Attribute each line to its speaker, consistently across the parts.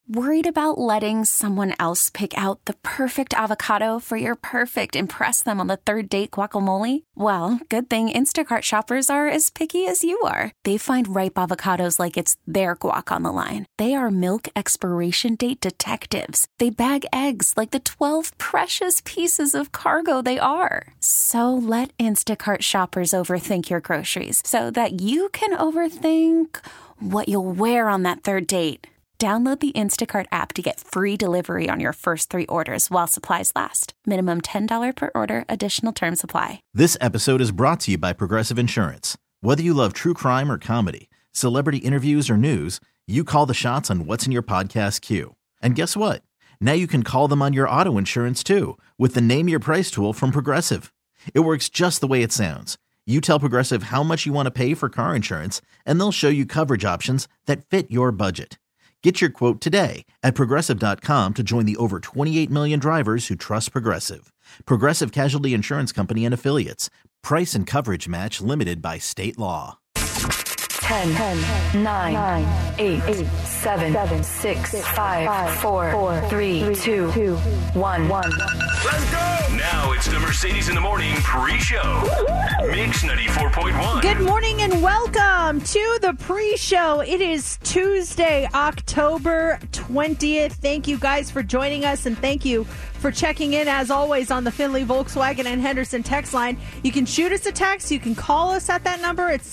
Speaker 1: Worried about letting someone else pick out the perfect avocado for your perfect impress them on the third date guacamole? Well, good thing Instacart shoppers are as picky as you are. They find ripe avocados like it's their guac on the line. They are milk expiration date detectives. They bag eggs like the 12 precious pieces of cargo they are. So let Instacart shoppers overthink your groceries so that you can overthink what you'll wear on that third date. Download the Instacart app to get free delivery on your first 3 orders while supplies last. Minimum $10 per order. Additional terms apply.
Speaker 2: This episode is brought to you by Progressive Insurance. Whether you love true crime or comedy, celebrity interviews or news, you call the shots on what's in your podcast queue. And guess what? Now you can call them on your auto insurance too with the Name Your Price tool from Progressive. It works just the way it sounds. You tell Progressive how much you want to pay for car insurance, and they'll show you coverage options that fit your budget. Get your quote today at Progressive.com to join the over 28 million drivers who trust Progressive. Progressive Casualty Insurance Company and Affiliates. Price and coverage match limited by state law.
Speaker 3: 10, 9, 8, 7, 6, 5, 4, 3, 2, 1.
Speaker 4: Let's go! Now it's the Mercedes in the Morning pre-show. Mix 94.1.
Speaker 5: Good morning and welcome to the pre-show. It is Tuesday, October 20th. Thank you guys for joining us, and thank you for checking in, as always, on the Findlay Volkswagen and Henderson text line. You can shoot us a text. You can call us at that number. It's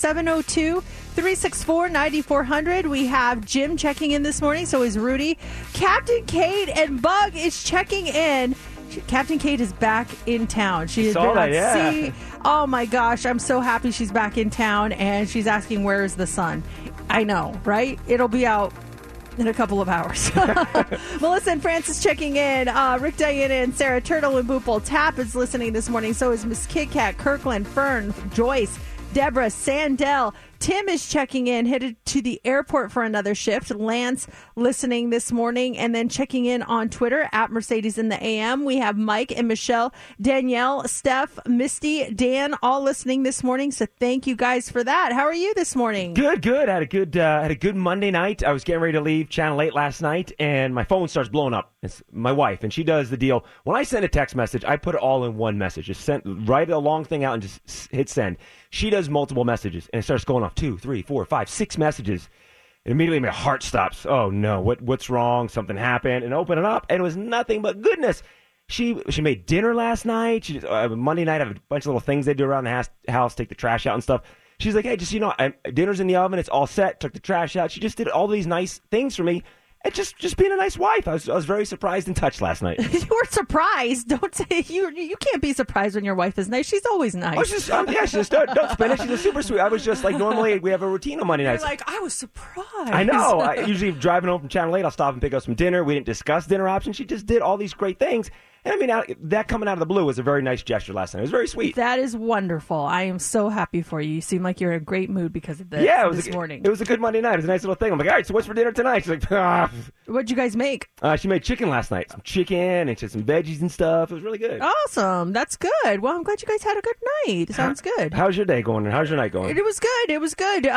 Speaker 5: 702-364-9400. We have Jim checking in this morning. So is Rudy. Captain Kate and Bug is checking in. Captain Kate is back in town. She has been at sea. Oh my gosh, I'm so happy she's back in town, and she's asking where is the sun. I know, right? It'll be out in a couple of hours. Melissa and Francis checking in. Rick, Diana, and Sarah Turtle and Boople Tap is listening this morning. So is Miss Kit Kat, Kirkland, Fern, Joyce, Deborah, Sandell. Tim is checking in, headed to the airport for another shift. Lance listening this morning, and then checking in on Twitter at Mercedes in the AM. We have Mike and Michelle, Danielle, Steph, Misty, Dan, all listening this morning. So thank you guys for that. How are you this morning?
Speaker 6: Good. Had a good Monday night. I was getting ready to leave Channel 8 last night, and my phone starts blowing up. It's my wife, and she does the deal. When I send a text message, I put it all in one message. Just write a long thing out and just hit send. She does multiple messages, and it starts going off 2, 3, 4, 5, 6 messages. And immediately my heart stops. Oh no, what's wrong? Something happened. And open it up, and it was nothing but goodness. She made dinner last night. Monday night, I have a bunch of little things they do around the house, take the trash out and stuff. She's like, hey, dinner's in the oven. It's all set. Took the trash out. She just did all these nice things for me. And just being a nice wife. I was very surprised and touched last night.
Speaker 5: You were surprised? Don't say you can't be surprised when your wife is nice. She's always nice.
Speaker 6: She's don't spin it. She's a super sweet. I was just like, normally we have a routine on Monday nights.
Speaker 5: You're like, I was surprised.
Speaker 6: I know. I usually driving home from Channel 8, I'll stop and pick up some dinner. We didn't discuss dinner options. She just did all these great things. And I mean, that coming out of the blue was a very nice gesture last night. It was very sweet.
Speaker 5: That is wonderful. I am so happy for you. You seem like you're in a great mood because of this, this morning.
Speaker 6: It was a good Monday night. It was a nice little thing. I'm like, all right, so what's for dinner tonight? She's like,
Speaker 5: What'd you guys make?
Speaker 6: She made chicken last night. Some chicken and some veggies and stuff. It was really good.
Speaker 5: Awesome. That's good. Well, I'm glad you guys had a good night. Sounds good.
Speaker 6: How's your day going? How's your night going?
Speaker 5: It was good.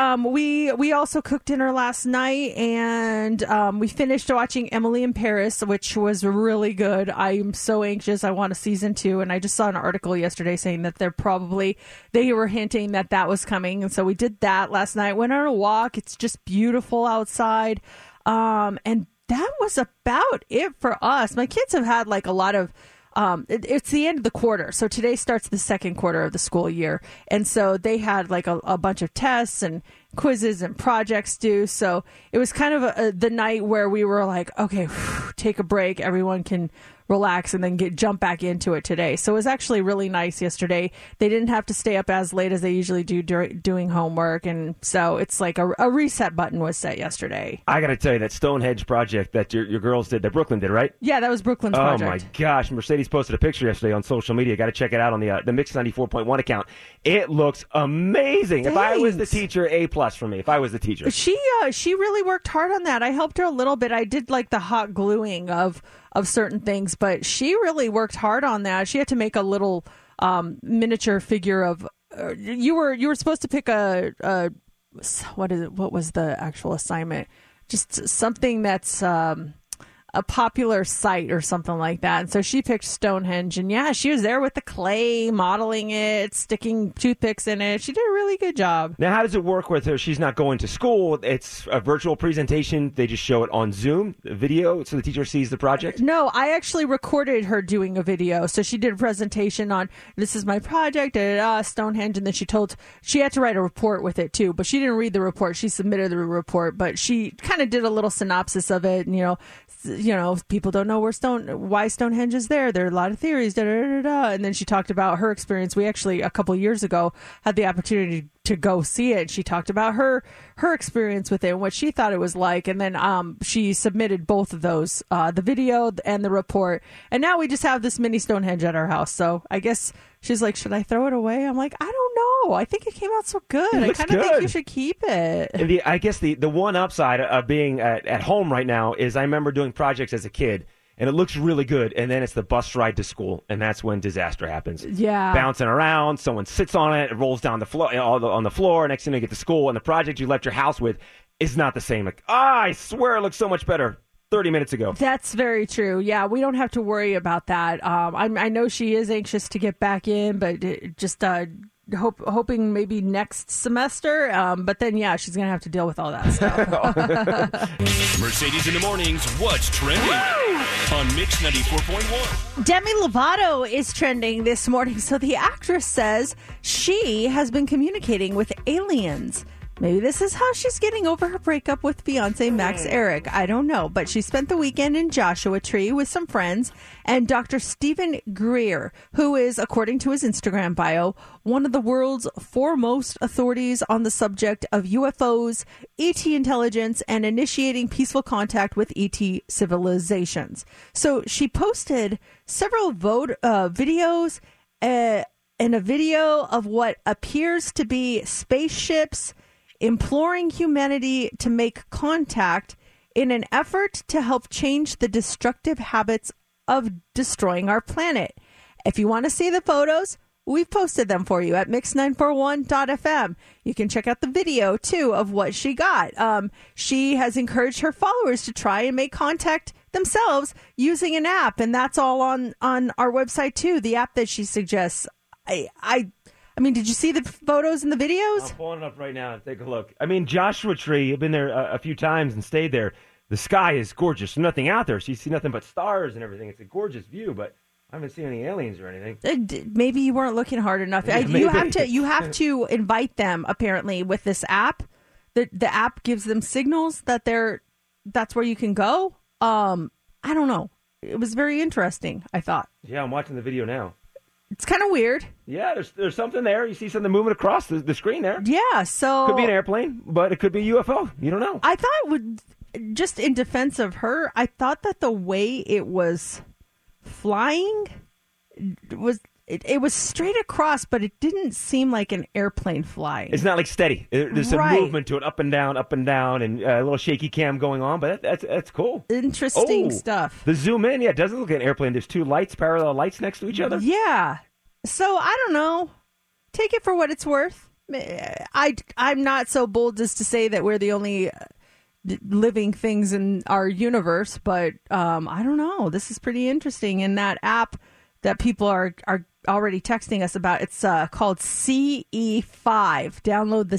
Speaker 5: We also cooked dinner last night, and we finished watching Emily in Paris, which was really good. I am so anxious. I want to season 2, and I just saw an article yesterday saying that they were hinting that was coming, and so we did that last night. Went on a walk. It's just beautiful outside, and that was about it for us. My kids have had like a lot of it's the end of the quarter, so today starts the second quarter of the school year, and so they had like a bunch of tests and quizzes and projects due. So it was kind of the night where we were like, okay, take a break, everyone can relax, and then jump back into it today. So it was actually really nice yesterday. They didn't have to stay up as late as they usually do doing homework, and so it's like a reset button was set yesterday.
Speaker 6: I got to tell you, that Stonehenge project that your girls did, that Brooklyn did, right?
Speaker 5: Yeah, that was Brooklyn's project.
Speaker 6: Oh my gosh, Mercedes posted a picture yesterday on social media. Got to check it out on the Mix 94.1 account. It looks amazing.
Speaker 5: Thanks.
Speaker 6: If I was the teacher, A+ for me. If I was the teacher,
Speaker 5: she really worked hard on that. I helped her a little bit. I did like the hot gluing of certain things, but she really worked hard on that. She had to make a little miniature figure of. You were supposed to pick what was the actual assignment? Just something that's a popular site or something like that. And so she picked Stonehenge, and yeah, she was there with the clay, modeling it, sticking toothpicks in it. She did a really good job.
Speaker 6: Now, how does it work with her? She's not going to school. It's a virtual presentation. They just show it on Zoom, video, so the teacher sees the project?
Speaker 5: No, I actually recorded her doing a video. So she did a presentation on, this is my project, Stonehenge, and then she had to write a report with it too, but she didn't read the report. She submitted the report, but she kind of did a little synopsis of it, and, people don't know why Stonehenge is there. There are a lot of theories, and then she talked about her experience. We actually, a couple years ago, had the opportunity to go see it. She talked about her experience with it and what she thought it was like. And then she submitted both of those, the video and the report. And now we just have this mini Stonehenge at our house. So I guess she's like, should I throw it away? I'm like, I don't know. I think it came out so good. I kind of think you should keep it.
Speaker 6: And I guess the one upside of being at home right now is I remember doing projects as a kid. And it looks really good, and then it's the bus ride to school, and that's when disaster happens.
Speaker 5: Yeah.
Speaker 6: Bouncing around, someone sits on it, it rolls down the floor, on the floor, next thing you get to school, and the project you left your house with is not the same. Like, I swear it looks so much better 30 minutes ago.
Speaker 5: That's very true. Yeah, we don't have to worry about that. I know she is anxious to get back in, but just hoping maybe next semester. But then, yeah, she's going to have to deal with all that stuff.
Speaker 4: Mercedes in the mornings, what's trending on Mix 94.1?
Speaker 5: Demi Lovato is trending this morning. So the actress says she has been communicating with aliens. Maybe this is how she's getting over her breakup with fiancé Max Eric. I don't know. But she spent the weekend in Joshua Tree with some friends and Dr. Stephen Greer, who is, according to his Instagram bio, one of the world's foremost authorities on the subject of UFOs, ET intelligence, and initiating peaceful contact with ET civilizations. So she posted several videos and a video of what appears to be spaceships imploring humanity to make contact in an effort to help change the destructive habits of destroying our planet. If you want to see the photos, we've posted them for you at mix941.fm. You can check out the video, too, of what she got. She has encouraged her followers to try and make contact themselves using an app, and that's all on our website, too, the app that she suggests. I mean, did you see the photos and the videos?
Speaker 6: I'm pulling it up right now and take a look. I mean, Joshua Tree, I've been there a few times and stayed there. The sky is gorgeous. There's nothing out there, so you see nothing but stars and everything. It's a gorgeous view, but I haven't seen any aliens or anything.
Speaker 5: Maybe you weren't looking hard enough. You have to invite them, apparently, with this app. The app gives them signals that that's where you can go. I don't know. It was very interesting, I thought.
Speaker 6: Yeah, I'm watching the video now.
Speaker 5: It's kind of weird.
Speaker 6: Yeah, there's something there. You see something moving across the screen there.
Speaker 5: Yeah, so...
Speaker 6: Could be an airplane, but it could be a UFO. You don't know.
Speaker 5: I thought it would... Just in defense of her, I thought that the way it was flying was... It was straight across, but it didn't seem like an airplane flying.
Speaker 6: It's not like steady. There's some movement to it, up and down, and a little shaky cam going on, but that's cool.
Speaker 5: Interesting stuff.
Speaker 6: The zoom in, yeah, it doesn't look like an airplane. There's two parallel lights next to each other.
Speaker 5: Yeah. So, I don't know. Take it for what it's worth. I'm not so bold as to say that we're the only living things in our universe, but I don't know. This is pretty interesting. And that app that people are already texting us about, it's called CE5. Download the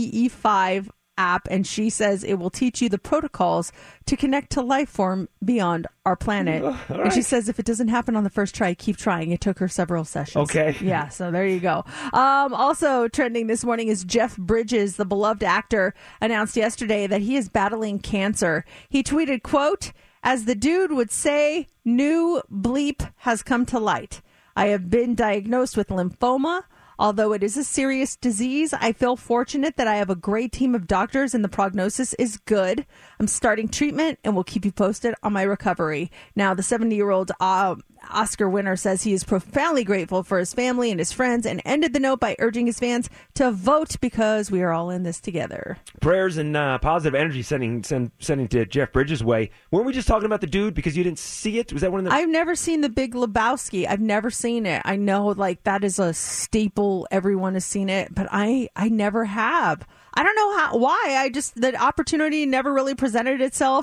Speaker 5: CE5 app, and she says it will teach you the protocols to connect to life form beyond our planet.
Speaker 6: Right.
Speaker 5: And she says if it doesn't happen on the first try, keep trying. It took her several sessions.
Speaker 6: Okay.
Speaker 5: Yeah, so there you go. Also trending this morning is Jeff Bridges, the beloved actor, announced yesterday that he is battling cancer. He tweeted, quote, "As the dude would say, new bleep has come to light. I have been diagnosed with lymphoma. Although it is a serious disease, I feel fortunate that I have a great team of doctors and the prognosis is good. I'm starting treatment and will keep you posted on my recovery." Now, the 70-year-old Oscar winner says he is profoundly grateful for his family and his friends and ended the note by urging his fans to vote because we are all in this together.
Speaker 6: Prayers and positive energy sending to Jeff Bridges' way. Weren't we just talking about the dude because you didn't see it? Was that one of the...
Speaker 5: I've never seen The Big Lebowski. I've never seen it. I know that is a staple. Everyone has seen it, but I never have. I don't know why. The opportunity never really presented itself.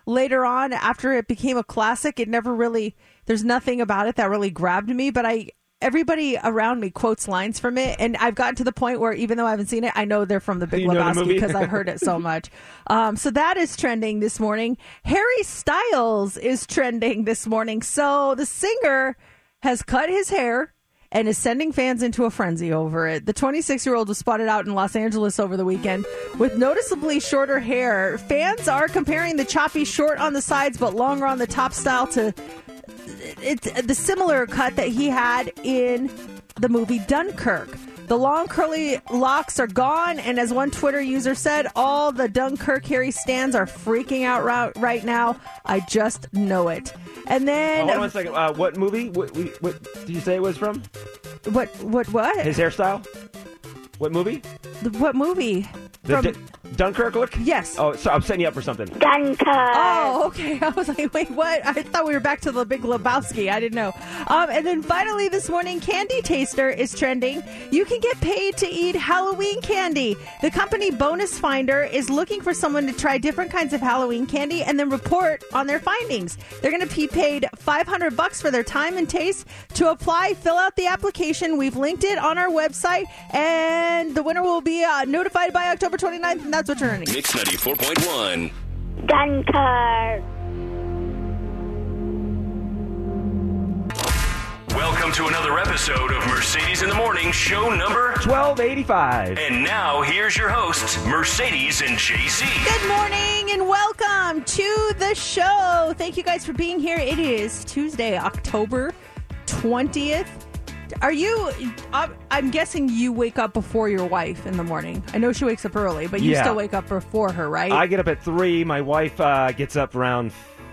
Speaker 5: later on, after it became a classic, there's nothing about it that really grabbed me, but everybody around me quotes lines from it, and I've gotten to the point where even though I haven't seen it, I know they're from The Big Lebowski because I've heard it so much. So that is trending this morning. Harry Styles is trending this morning. So the singer has cut his hair and is sending fans into a frenzy over it. The 26-year-old was spotted out in Los Angeles over the weekend with noticeably shorter hair. Fans are comparing the choppy short on the sides but longer on the top style to the similar cut that he had in the movie Dunkirk. The long curly locks are gone, and as one Twitter user said, all the Dunkirk Harry stans are freaking out right now. I just know it. And then...
Speaker 6: hold on a second. What movie? What did you say it was from?
Speaker 5: What?
Speaker 6: His hairstyle? What movie?
Speaker 5: What movie?
Speaker 6: Dunkirk look?
Speaker 5: Yes.
Speaker 6: Oh, so I'm setting you up for something.
Speaker 3: Dunkirk.
Speaker 5: Oh, okay. I was like, wait, what? I thought we were back to The Big Lebowski. I didn't know. And then finally this morning, Candy Taster is trending. You can get paid to eat Halloween candy. The company Bonus Finder is looking for someone to try different kinds of Halloween candy and then report on their findings. They're going to be paid $500 for their time and taste. To apply, fill out the application. We've linked it on our website, and the winner will be notified by October 29th, and that's what you're earning.
Speaker 4: Mix 94.1.
Speaker 3: Dunkirk.
Speaker 4: Welcome to another episode of Mercedes in the Morning, show number
Speaker 6: 1285.
Speaker 4: And now, here's your hosts, Mercedes and JC.
Speaker 5: Good morning and welcome to the show. Thank you guys for being here. It is Tuesday, October 20th. I'm guessing you wake up before your wife in the morning. I know she wakes up early, but you still wake up before her, right?
Speaker 6: I get up at 3. My wife gets up around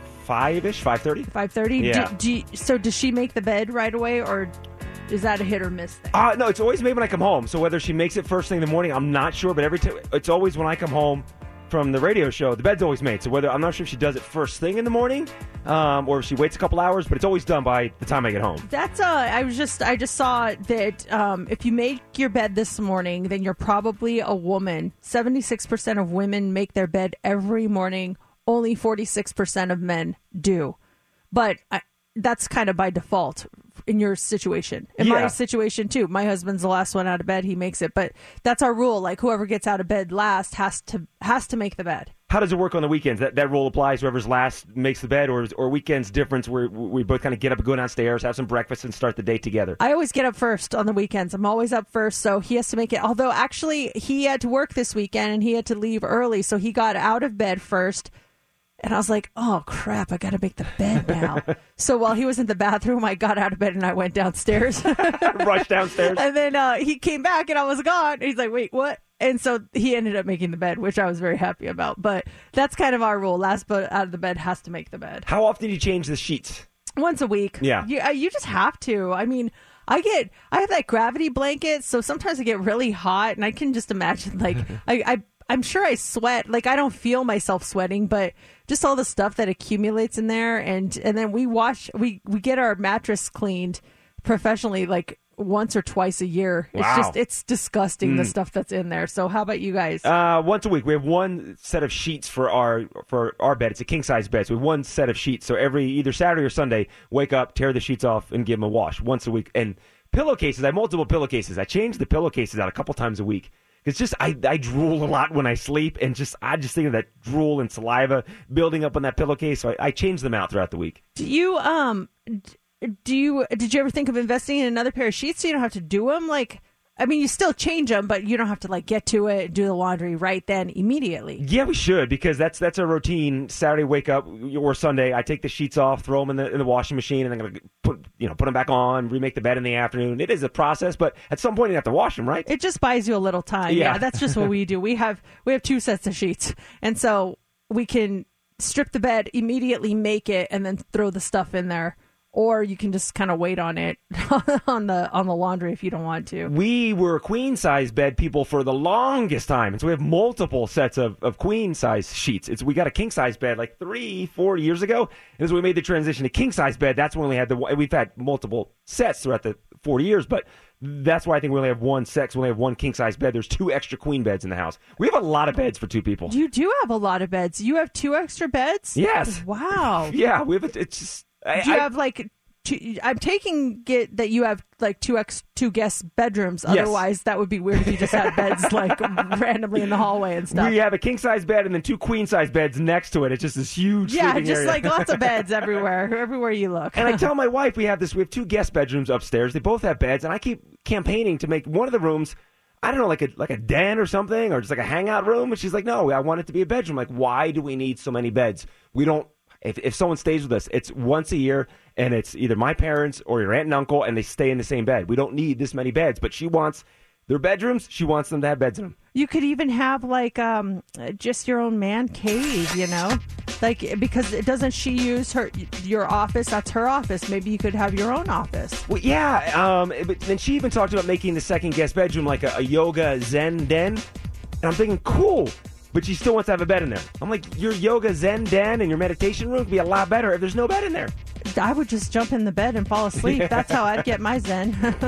Speaker 6: 5-ish, 5:30.
Speaker 5: 5:30?
Speaker 6: Yeah.
Speaker 5: So does she make the bed right away, or is that a hit or miss thing?
Speaker 6: No, it's always made when I come home. So whether she makes it first thing in the morning, I'm not sure. But it's always when I come home from the radio show, the bed's always made. So I'm not sure if she does it first thing in the morning, or if she waits a couple hours, but it's always done by the time I get home.
Speaker 5: That's I just saw that if you make your bed this morning, then you're probably a woman. 76% of women make their bed every morning. Only 46% of men do. But that's kind of by default in your situation. In my situation, too. My husband's the last one out of bed. He makes it. But that's our rule. Like, whoever gets out of bed last has to make the bed.
Speaker 6: How does it work on the weekends? That rule applies. Whoever's last makes the bed, or weekends difference where we both kind of get up and go downstairs, have some breakfast, and start the day together? I
Speaker 5: always get up first on the weekends. I'm always up first, so he has to make it. Although, actually, he had to work this weekend, and he had to leave early, so he got out of bed first. And I was like, oh, crap, I got to make the bed now. So while he was in the bathroom, I got out of bed and I went downstairs.
Speaker 6: Rushed downstairs.
Speaker 5: And then he came back and I was gone. And he's like, wait, what? And so he ended up making the bed, which I was very happy about. But that's kind of our rule. Last but out of the bed has to make the bed.
Speaker 6: How often do you change the sheets?
Speaker 5: Once a week.
Speaker 6: Yeah.
Speaker 5: You just have to. I mean, I have that gravity blanket, so sometimes I get really hot. And I can just imagine, like, I'm sure I sweat. Like, I don't feel myself sweating, but just all the stuff that accumulates in there. And then we get our mattress cleaned professionally, like once or twice a year.
Speaker 6: Wow.
Speaker 5: It's disgusting, the stuff that's in there. So how about you guys?
Speaker 6: Once a week. We have one set of sheets for our bed. It's a king size bed. So we have one set of sheets. So every either Saturday or Sunday, wake up, tear the sheets off, and give them a wash once a week. And pillowcases, I have multiple pillowcases. I change the pillowcases out a couple times a week. It's just I drool a lot when I sleep, and I just think of that drool and saliva building up on that pillowcase. So I change them out throughout the week.
Speaker 5: Did you ever think of investing in another pair of sheets so you don't have to do them? Like, I mean, you still change them, but you don't have to like get to it and do the laundry right then immediately.
Speaker 6: Yeah, we should, because that's a routine. Saturday, wake up, or Sunday, I take the sheets off, throw them in the washing machine, and I'm gonna put them back on, remake the bed in the afternoon. It is a process, but at some point you have to wash them, right?
Speaker 5: It just buys you a little time. Yeah, that's just what we do. We have 2 sets of sheets, and so we can strip the bed, immediately make it, and then throw the stuff in there. Or you can just kind of wait on it on the laundry if you don't want to. We
Speaker 6: were queen size bed people for the longest time, and so we have multiple sets of queen size sheets. We got a king size bed like 3-4 years ago, and as we made the transition to king size bed, that's when we've had multiple sets throughout the 40 years, but that's why I think we only have one sex. We only have one king-size bed. There's 2 extra queen beds in the house. We have a lot of beds for 2 people.
Speaker 5: You do have a lot of beds. You have 2 extra beds?
Speaker 6: Yes.
Speaker 5: Wow.
Speaker 6: Yeah, we have. It's just.
Speaker 5: Do you have like? I'm taking it that you have like 2 guest bedrooms.
Speaker 6: Yes.
Speaker 5: Otherwise, that would be weird if you just had beds like randomly in the hallway and stuff.
Speaker 6: We have a king-size bed and then 2 queen-size beds next to it. It's just this huge sleeping
Speaker 5: just
Speaker 6: area.
Speaker 5: like lots of beds everywhere you look.
Speaker 6: And I tell my wife we have 2 guest bedrooms upstairs. They both have beds, and I keep campaigning to make one of the rooms, I don't know, like a den or something, or just like a hangout room. And she's like, no, I want it to be a bedroom. Like, why do we need so many beds? We don't. If someone stays with us, it's once a year, and it's either my parents or your aunt and uncle, and they stay in the same bed. We don't need this many beds, but she wants their bedrooms. She wants them to have beds in them.
Speaker 5: You could even have like just your own man cave, like because doesn't she use your office? That's her office. Maybe you could have your own office.
Speaker 6: Well, yeah. But then she even talked about making the second guest bedroom like a yoga zen den, and I'm thinking, cool. But she still wants to have a bed in there. I'm like, your yoga zen den and your meditation room would be a lot better if there's no bed in there.
Speaker 5: I would just jump in the bed and fall asleep. Yeah. That's how I'd get my zen.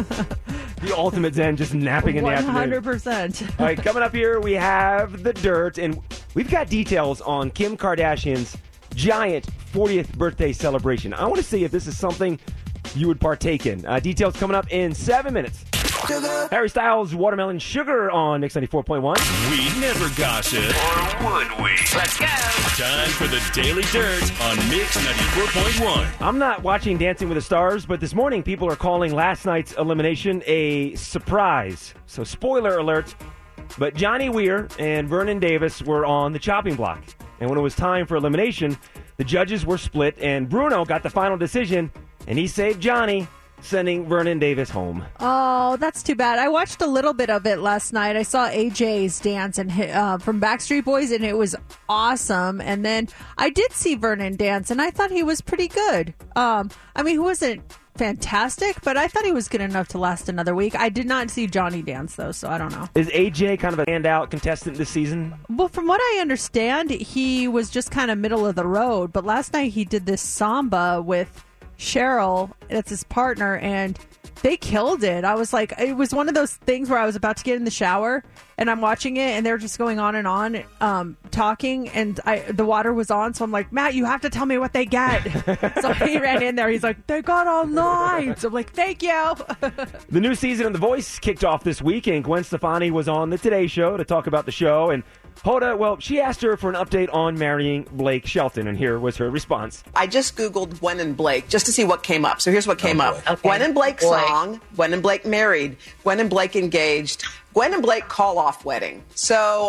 Speaker 6: The ultimate zen, just napping in the afternoon.
Speaker 5: 100%.
Speaker 6: All right, coming up here, we have the dirt, and we've got details on Kim Kardashian's giant 40th birthday celebration. I want to see if this is something you would partake in. Details coming up in 7 minutes. Harry Styles, Watermelon Sugar on Mix 94.1.
Speaker 4: We never gossip. Or would we? Let's go. Time for the Daily Dirt on Mix 94.1.
Speaker 6: I'm not watching Dancing with the Stars, but this morning people are calling last night's elimination a surprise. So spoiler alert, but Johnny Weir and Vernon Davis were on the chopping block. And when it was time for elimination, the judges were split, and Bruno got the final decision, and he saved Johnny, sending Vernon Davis home.
Speaker 5: Oh, that's too bad. I watched a little bit of it last night. I saw AJ's dance and from Backstreet Boys, and it was awesome. And then I did see Vernon dance, and I thought he was pretty good. I mean, he wasn't fantastic, but I thought he was good enough to last another week. I did not see Johnny dance, though, so I don't know.
Speaker 6: Is AJ kind of a standout contestant this season?
Speaker 5: Well, from what I understand, he was just kind of middle of the road. But last night he did this samba with Cheryl, that's his partner, and they killed it. I was like, it was one of those things where I was about to get in the shower and I'm watching it and they're just going on and on talking, and the water was on, so I'm like, Matt, you have to tell me what they get. So he ran in there, he's like, they got all nine. So I'm like, thank you.
Speaker 6: The new season of The Voice kicked off this week, and Gwen Stefani was on the Today Show to talk about the show, and Hoda, well, she asked her for an update on marrying Blake Shelton, and here was her response.
Speaker 7: I just Googled Gwen and Blake just to see what came up. So here's what came up. Okay. Gwen and Blake song, Gwen and Blake married, Gwen and Blake engaged, Gwen and Blake call-off wedding. So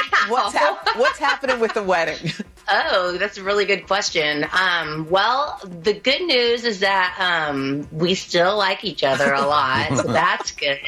Speaker 7: what's happening with the wedding?
Speaker 8: Oh, that's a really good question. Well, the good news is that we still like each other a lot, so that's good.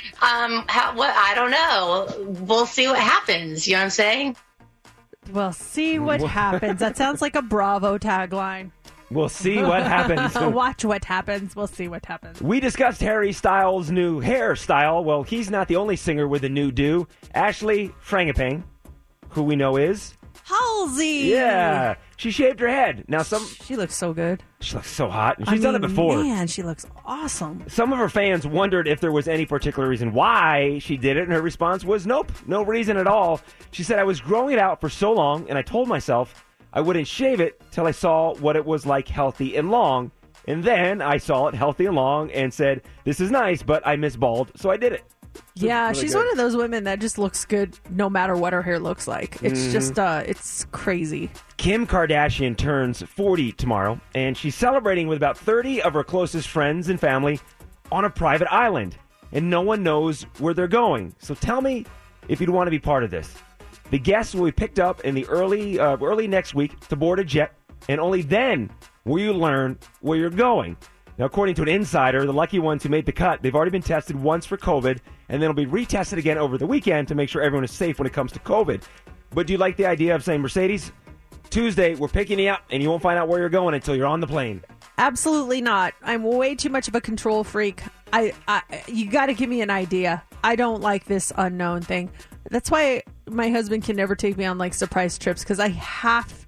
Speaker 8: I don't know. We'll see what happens. You know what I'm saying?
Speaker 5: We'll see what happens. That sounds like a Bravo tagline.
Speaker 6: We'll see what happens.
Speaker 5: Watch what happens. We'll see what happens.
Speaker 6: We discussed Harry Styles' new hairstyle. Well, he's not the only singer with a new do. Ashley Frangipane, who we know is
Speaker 5: Halsey.
Speaker 6: Yeah, she shaved her head. Now
Speaker 5: she looks so good.
Speaker 6: She looks so hot. She's done it before.
Speaker 5: Man, she looks awesome.
Speaker 6: Some of her fans wondered if there was any particular reason why she did it, and her response was nope, no reason at all. She said, I was growing it out for so long, and I told myself I wouldn't shave it till I saw what it was like healthy and long. And then I saw it healthy and long and said, this is nice, but I miss bald, so I did it. So
Speaker 5: yeah,
Speaker 6: really
Speaker 5: she's
Speaker 6: good.
Speaker 5: one of those women that just looks good no matter what her hair looks like. It's just, it's crazy.
Speaker 6: Kim Kardashian turns 40 tomorrow, and she's celebrating with about 30 of her closest friends and family on a private island. And no one knows where they're going. So tell me if you'd want to be part of this. The guests will be picked up in the early next week to board a jet, and only then will you learn where you're going. Now, according to an insider, the lucky ones who made the cut, they've already been tested once for COVID, and then will be retested again over the weekend to make sure everyone is safe when it comes to COVID. But do you like the idea of saying, Mercedes, Tuesday, we're picking you up, and you won't find out where you're going until you're on the plane?
Speaker 5: Absolutely not. I'm way too much of a control freak. You got to give me an idea. I don't like this unknown thing. That's why my husband can never take me on like surprise trips, because I have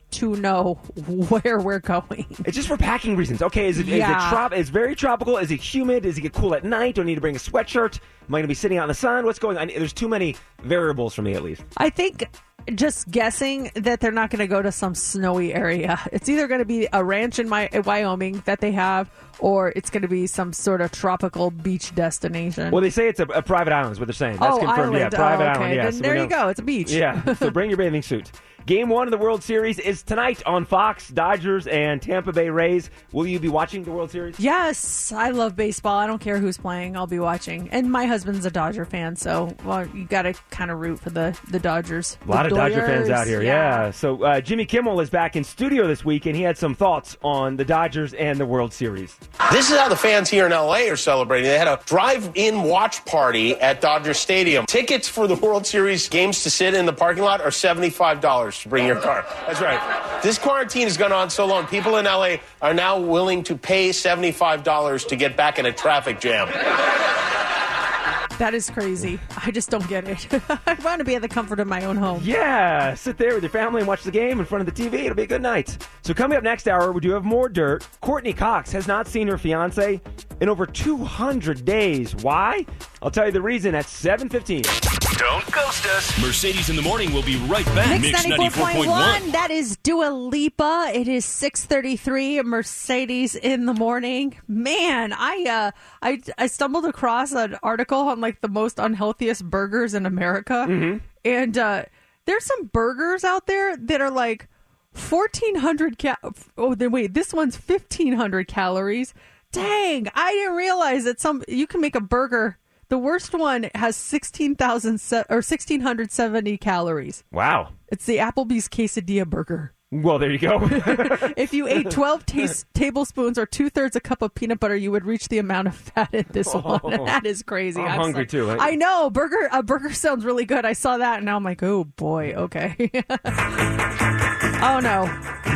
Speaker 5: to know where we're going.
Speaker 6: It's just for packing reasons. Okay, is it it's very tropical? Is it humid? Does it get cool at night? Do I need to bring a sweatshirt? Am I going to be sitting out in the sun? What's going on? There's too many variables for me, at least.
Speaker 5: I think just guessing that they're not going to go to some snowy area. It's either going to be a ranch in Wyoming that they have, or it's going to be some sort of tropical beach destination.
Speaker 6: Well, they say it's a private island is what they're saying. That's confirmed.
Speaker 5: Island.
Speaker 6: Yeah, private
Speaker 5: okay.
Speaker 6: island. Yes.
Speaker 5: Then there you go. It's a beach.
Speaker 6: Yeah, so bring your bathing suit. Game 1 of the World Series is tonight on Fox. Dodgers and Tampa Bay Rays. Will you be watching the World Series?
Speaker 5: Yes, I love baseball. I don't care who's playing. I'll be watching. And my husband's a Dodger fan, so you got to kind of root for the Dodgers.
Speaker 6: A lot of Dodger fans out here, yeah. So Jimmy Kimmel is back in studio this week, and he had some thoughts on the Dodgers and the World Series.
Speaker 9: This is how the fans here in L.A. are celebrating. They had a drive-in watch party at Dodger Stadium. Tickets for the World Series games to sit in the parking lot are $75 to bring your car. That's right. This quarantine has gone on so long, people in L.A. are now willing to pay $75 to get back in a traffic jam.
Speaker 5: That is crazy. I just don't get it. I want to be at the comfort of my own home.
Speaker 6: Yeah, sit there with your family and watch the game in front of the TV. It'll be a good night. So coming up next hour, we do have more dirt. Courtney Cox has not seen her fiancé in over 200 days. Why? I'll tell you the reason at 7:15.
Speaker 4: Don't ghost us. Mercedes in the Morning will be right back.
Speaker 5: Mix 94.1. That is Dua Lipa. It is 6:33. Mercedes in the Morning. Man, I stumbled across an article on like the most unhealthiest burgers in America, and there's some burgers out there that are like 1,400 this one's 1,500 calories. Dang, I didn't realize that you can make a burger. The worst one has 1,670 calories.
Speaker 6: Wow.
Speaker 5: It's the Applebee's quesadilla burger.
Speaker 6: Well, there you go.
Speaker 5: If you ate 12 tablespoons or 2/3 a cup of peanut butter, you would reach the amount of fat in this one. That is crazy.
Speaker 6: I'm hungry too.
Speaker 5: I know. A burger sounds really good. I saw that and now I'm like, oh boy, okay. Oh no.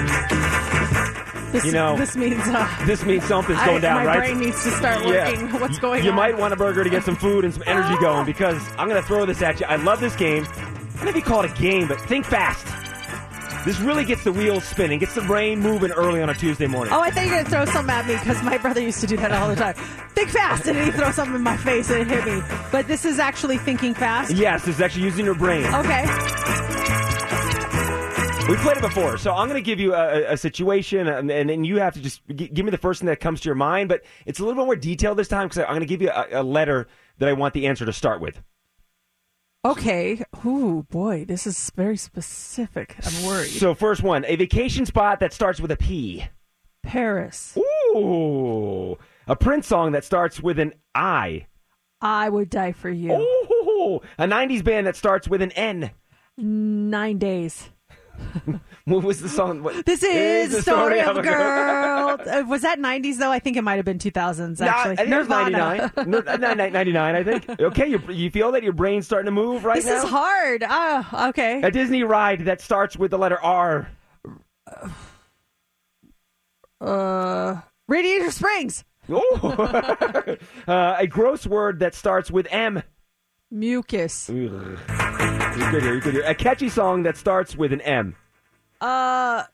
Speaker 5: This means something's going down, my
Speaker 6: right?
Speaker 5: My brain needs to start working. Yeah. What's going on?
Speaker 6: You might want a burger to get some food and some energy going, because I'm going to throw this at you. I love this game. I don't know if you call it a game, but think fast. This really gets the wheels spinning, gets the brain moving early on a Tuesday morning.
Speaker 5: Oh, I thought you were going to throw something at me, because my brother used to do that all the time. Think fast, and then he'd throw something in my face and it hit me. But this is actually thinking fast?
Speaker 6: Yes, this is actually using your brain.
Speaker 5: Okay.
Speaker 6: We played it before, so I'm going to give you a situation, and then you have to just give me the first thing that comes to your mind, but it's a little bit more detailed this time, because I'm going to give you a letter that I want the answer to start with.
Speaker 5: Okay. Ooh, boy, this is very specific. I'm worried.
Speaker 6: So first one, a vacation spot that starts with a P.
Speaker 5: Paris.
Speaker 6: Ooh. A Prince song that starts with an I.
Speaker 5: I Would Die For You.
Speaker 6: Ooh. A 90s band that starts with an N.
Speaker 5: 9 Days.
Speaker 6: What was the song?
Speaker 5: This is the story of a girl. Was that 90s, though? I think it might have been 2000s, actually.
Speaker 6: I think Nirvana. It was 99. 99, I think. Okay, you feel that your brain's starting to move right now?
Speaker 5: This is hard. Oh, okay.
Speaker 6: A Disney ride that starts with the letter R.
Speaker 5: Radiator Springs.
Speaker 6: A gross word that starts with M.
Speaker 5: Mucus.
Speaker 6: You're good here. A catchy song that starts with an M.
Speaker 5: Mama.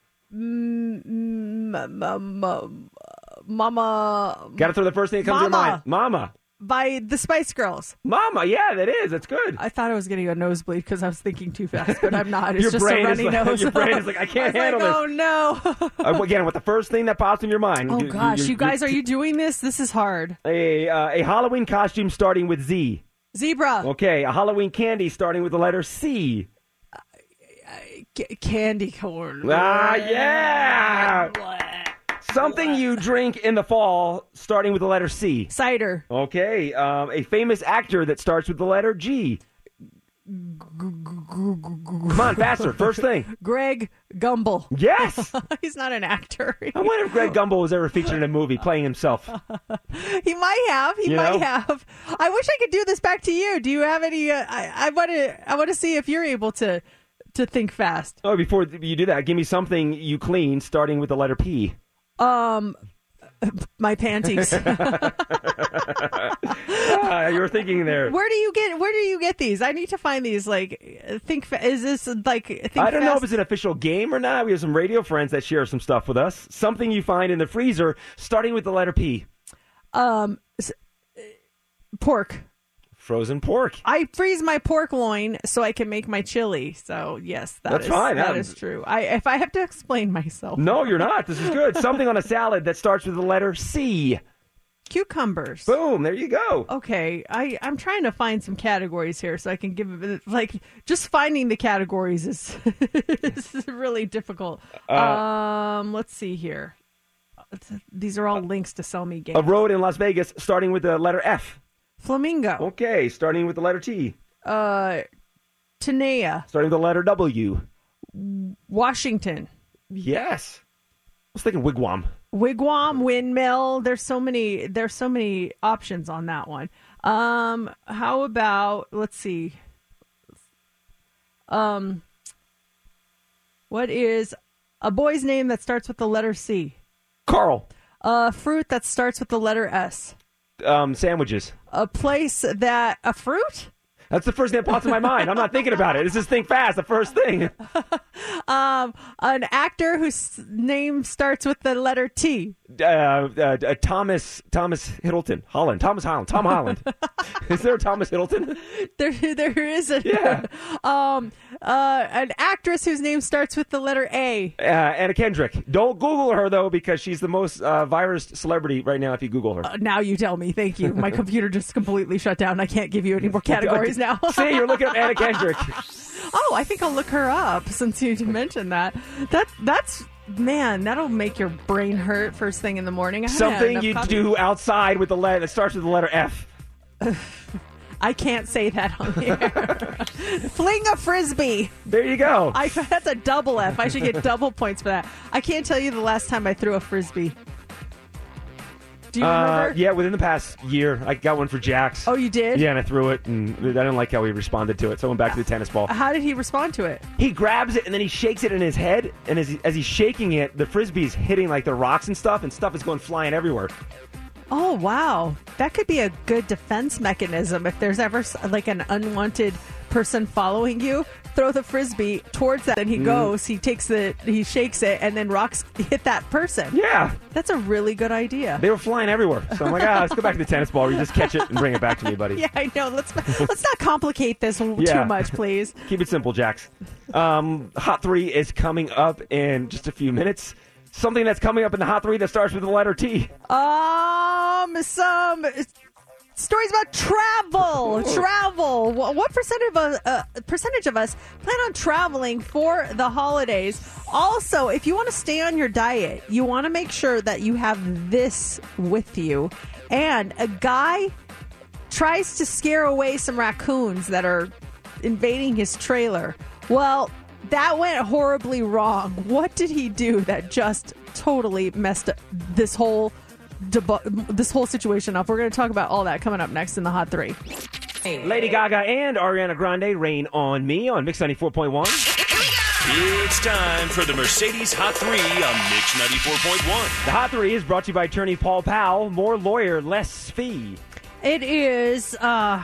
Speaker 6: Gotta throw the first thing that comes to your mind. Mama.
Speaker 5: By the Spice Girls.
Speaker 6: Mama, yeah, that is. That's good.
Speaker 5: I thought I was getting a nosebleed because I was thinking too fast, but I'm not. It's just a runny nose.
Speaker 6: Your brain is like, I can't handle this.
Speaker 5: Oh, no.
Speaker 6: Again, with the first thing that pops in your mind.
Speaker 5: Oh, gosh. You guys, are you doing this? This is hard.
Speaker 6: A Halloween costume starting with Z.
Speaker 5: Zebra.
Speaker 6: Okay, a Halloween candy starting with the letter C.
Speaker 5: Candy corn.
Speaker 6: Ah, yeah. Something you drink in the fall starting with the letter C.
Speaker 5: Cider.
Speaker 6: Okay, a famous actor that starts with the letter G. Come on, faster. First thing.
Speaker 5: Greg Gumbel.
Speaker 6: Yes.
Speaker 5: He's not an actor.
Speaker 6: I wonder if Greg Gumbel was ever featured in a movie playing himself.
Speaker 5: He might have. He might have. I wish I could do this back to you. Do you have any? I want to see if you're able to think fast.
Speaker 6: Oh, before you do that, give me something you clean starting with the letter P.
Speaker 5: My panties.
Speaker 6: You were thinking there.
Speaker 5: Where do you get these? I need to find these. Like, is this like?
Speaker 6: I don't know if it's an official game or not. We have some radio friends that share some stuff with us. Something you find in the freezer, starting with the letter P.
Speaker 5: Pork.
Speaker 6: Frozen pork.
Speaker 5: I freeze my pork loin so I can make my chili. So yes,
Speaker 6: that's fine.
Speaker 5: That is true. If I have to explain myself.
Speaker 6: No, you're not. This is good. Something on a salad that starts with the letter C.
Speaker 5: Cucumbers.
Speaker 6: Boom. There you go.
Speaker 5: Okay. I'm trying to find some categories here so I can give it, like, just finding the categories is really difficult. Let's see here. These are all links to Sell Me games.
Speaker 6: A road in Las Vegas starting with the letter F.
Speaker 5: Flamingo.
Speaker 6: Okay, starting with the letter T.
Speaker 5: Tenea.
Speaker 6: Starting with the letter W.
Speaker 5: Washington.
Speaker 6: Yes. I was thinking wigwam.
Speaker 5: Wigwam, windmill. There's so many options on that one. How about, let's see. What is a boy's name that starts with the letter C?
Speaker 6: Carl.
Speaker 5: A fruit that starts with the letter S.
Speaker 6: Sandwiches.
Speaker 5: A fruit?
Speaker 6: That's the first thing that pops in my mind. I'm not thinking about it. It's just think fast. The first thing.
Speaker 5: An actor whose name starts with the letter T.
Speaker 6: Thomas Hiddleston. Tom Holland. Is there a Thomas Hiddleston?
Speaker 5: There isn't.
Speaker 6: Yeah.
Speaker 5: An actress whose name starts with the letter A.
Speaker 6: Anna Kendrick. Don't Google her, though, because she's the most virused celebrity right now if you Google her.
Speaker 5: Now you tell me. Thank you. My computer just completely shut down. I can't give you any more categories now.
Speaker 6: See, you're looking up Anna Kendrick.
Speaker 5: Oh, I think I'll look her up since you mentioned that. That's man, that'll make your brain hurt first thing in the morning.
Speaker 6: Something you do outside with the letter that starts with the letter F.
Speaker 5: I can't say that on the air. Fling a frisbee.
Speaker 6: There you go.
Speaker 5: That's a double F. I should get double points for that. I can't tell you the last time I threw a frisbee. Do you remember?
Speaker 6: Yeah, within the past year. I got one for Jax.
Speaker 5: Oh, you did?
Speaker 6: Yeah, and I threw it, and I didn't like how he responded to it, so I went back to the tennis ball.
Speaker 5: How did he respond to it?
Speaker 6: He grabs it, and then he shakes it in his head, and as he's shaking it, the frisbee's hitting like the rocks and stuff is going flying everywhere.
Speaker 5: Oh, wow. That could be a good defense mechanism if there's ever like an unwanted person following you. Throw the frisbee towards that, and he goes, he shakes it, and then rocks hit that person.
Speaker 6: Yeah.
Speaker 5: That's a really good idea.
Speaker 6: They were flying everywhere. So I'm like, let's go back to the tennis ball where you just catch it and bring it back to me, buddy.
Speaker 5: Yeah, I know. Let's not complicate this too much, please.
Speaker 6: Keep it simple, Jax. Hot 3 is coming up in just a few minutes. Something that's coming up in the Hot 3 that starts with the letter T.
Speaker 5: Some stories about travel. Travel. What percentage of us plan on traveling for the holidays? Also, if you want to stay on your diet, you want to make sure that you have this with you. And a guy tries to scare away some raccoons that are invading his trailer. Well, that went horribly wrong. What did he do that just totally messed up this whole situation up? We're going to talk about all that coming up next in the Hot 3.
Speaker 6: Lady Gaga and Ariana Grande, Rain on Me on Mix 94.1.
Speaker 4: It's time for the Mercedes Hot 3 on Mix 94.1.
Speaker 6: The Hot 3 is brought to you by attorney Paul Powell. More lawyer, less fee.
Speaker 5: It is, sorry.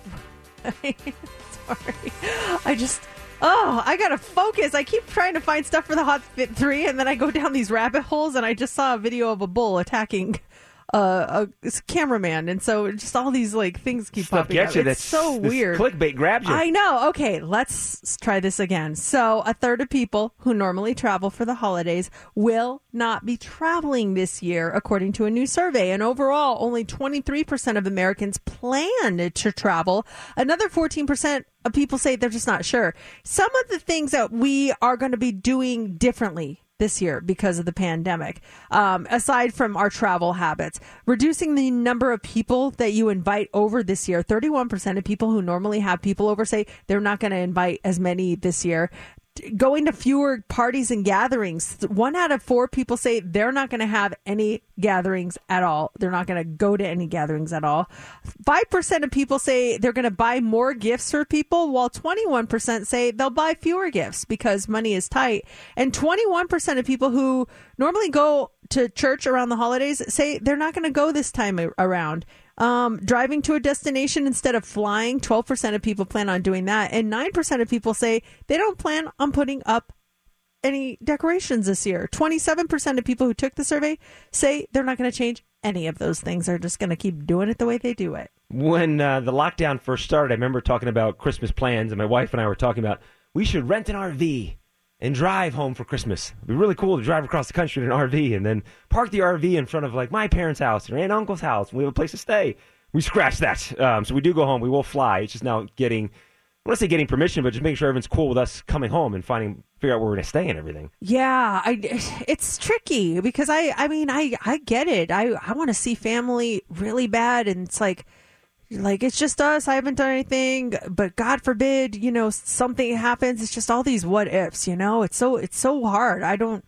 Speaker 5: I gotta focus. I keep trying to find stuff for the Hot 3, and then I go down these rabbit holes, and I just saw a video of a bull attacking a cameraman, and so just all these things keep popping up. It's so weird.
Speaker 6: Clickbait grabs you.
Speaker 5: I know. Okay, let's try this again. So, a third of people who normally travel for the holidays will not be traveling this year, according to a new survey. And overall, only 23% of Americans plan to travel. Another 14% of people say they're just not sure. Some of the things that we are going to be doing differently this year because of the pandemic, aside from our travel habits, reducing the number of people that you invite over this year. 31% of people who normally have people over say they're not going to invite as many this year. Going to fewer parties and gatherings. 1 out of 4 people say they're not going to have any gatherings at all. They're not going to go to any gatherings at all. 5% of people say they're going to buy more gifts for people, while 21% say they'll buy fewer gifts because money is tight. And 21% of people who normally go to church around the holidays say they're not going to go this time around. Driving to a destination instead of flying, 12% of people plan on doing that. And 9% of people say they don't plan on putting up any decorations this year. 27% of people who took the survey say they're not going to change any of those things. They're just going to keep doing it the way they do it.
Speaker 6: When the lockdown first started, I remember talking about Christmas plans, and my wife and I were talking about we should rent an RV and drive home for Christmas. It'd be really cool to drive across the country in an RV and then park the RV in front of like my parents' house or aunt and uncle's house. And we have a place to stay. We scratched that. So we do go home. We will fly. It's just now getting, I want to say getting permission, but just making sure everyone's cool with us coming home and figure out where we're going to stay and everything.
Speaker 5: Yeah, it's tricky because I get it. I want to see family really bad, and it's like it's just us. I haven't done anything, but God forbid, something happens. It's just all these what ifs, It's so hard. I don't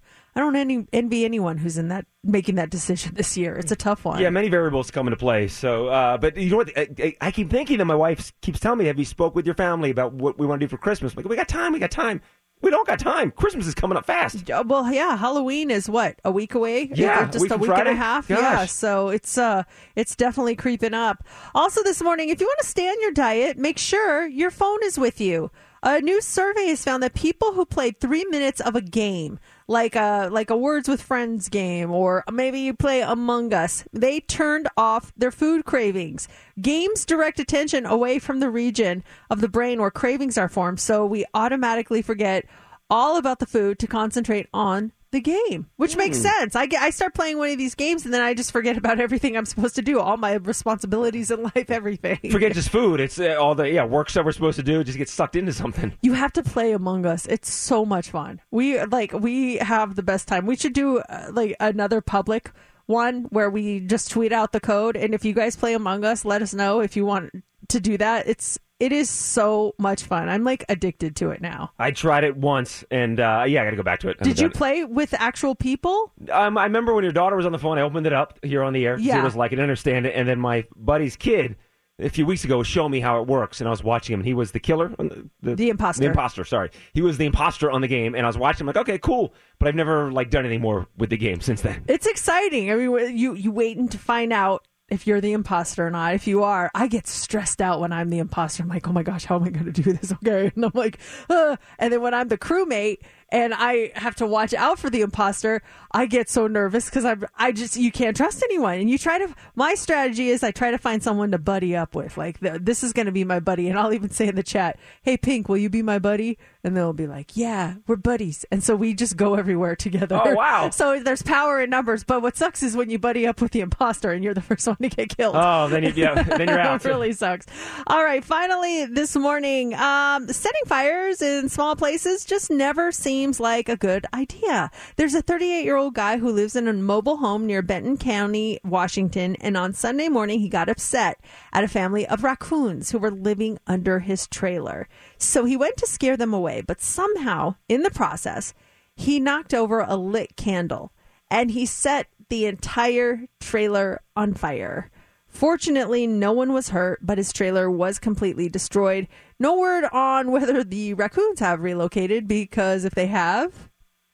Speaker 5: envy anyone who's making that decision this year. It's a tough one.
Speaker 6: Yeah, many variables come into play. So, but you know what? I keep thinking that my wife keeps telling me, "Have you spoke with your family about what we want to do for Christmas?" I'm like, we got time. We don't got time. Christmas is coming up fast.
Speaker 5: Well, yeah, Halloween is what, a week away?
Speaker 6: Yeah,
Speaker 5: just a week and a half.
Speaker 6: Gosh.
Speaker 5: Yeah, so it's definitely creeping up. Also this morning, if you want to stay on your diet, make sure your phone is with you. A new survey has found that people who played 3 minutes of a game, like a Words with Friends game, or maybe you play Among Us, they turned off their food cravings. Games direct attention away from the region of the brain where cravings are formed, so we automatically forget all about the food to concentrate on the game, which makes sense. I start playing one of these games and then I just forget about everything I'm supposed to do, all my responsibilities in life, everything.
Speaker 6: Forget just food. It's all the work stuff we're supposed to do. Just get sucked into something.
Speaker 5: You have to play Among Us. It's so much fun. We have the best time. We should do another public one where we just tweet out the code, and if you guys play Among Us, let us know if you want to do that. It is so much fun. I'm addicted to it now.
Speaker 6: I tried it once, and I got to go back to it.
Speaker 5: Did you play with actual people?
Speaker 6: I remember when your daughter was on the phone, I opened it up here on the air.
Speaker 5: Yeah.
Speaker 6: See what it was like and understand it. And then my buddy's kid, a few weeks ago, was showing me how it works, and I was watching him, and he was the killer.
Speaker 5: The imposter.
Speaker 6: The imposter, sorry. He was the imposter on the game, and I was watching him like, okay, cool. But I've never done anything more with the game since then.
Speaker 5: It's exciting. I mean, you waiting to find out if you're the imposter or not. If you are, I get stressed out when I'm the imposter. I'm like, oh my gosh, how am I going to do this? Okay. And I'm like, and then when I'm the crewmate and I have to watch out for the imposter, I get so nervous because you can't trust anyone. And my strategy is I try to find someone to buddy up with. This is going to be my buddy. And I'll even say in the chat, hey, Pink, will you be my buddy? And they'll be like, yeah, we're buddies. And so we just go everywhere together.
Speaker 6: Oh, wow.
Speaker 5: So there's power in numbers. But what sucks is when you buddy up with the imposter and you're the first one to get killed.
Speaker 6: Oh, then you're out.
Speaker 5: It really sucks. All right. Finally, this morning, setting fires in small places just never seems like a good idea. There's a 38-year-old guy who lives in a mobile home near Benton County, Washington. And on Sunday morning, he got upset at a family of raccoons who were living under his trailer. So he went to scare them away. But somehow, in the process, he knocked over a lit candle and he set the entire trailer on fire. Fortunately, no one was hurt, but his trailer was completely destroyed. No word on whether the raccoons have relocated, because if they have,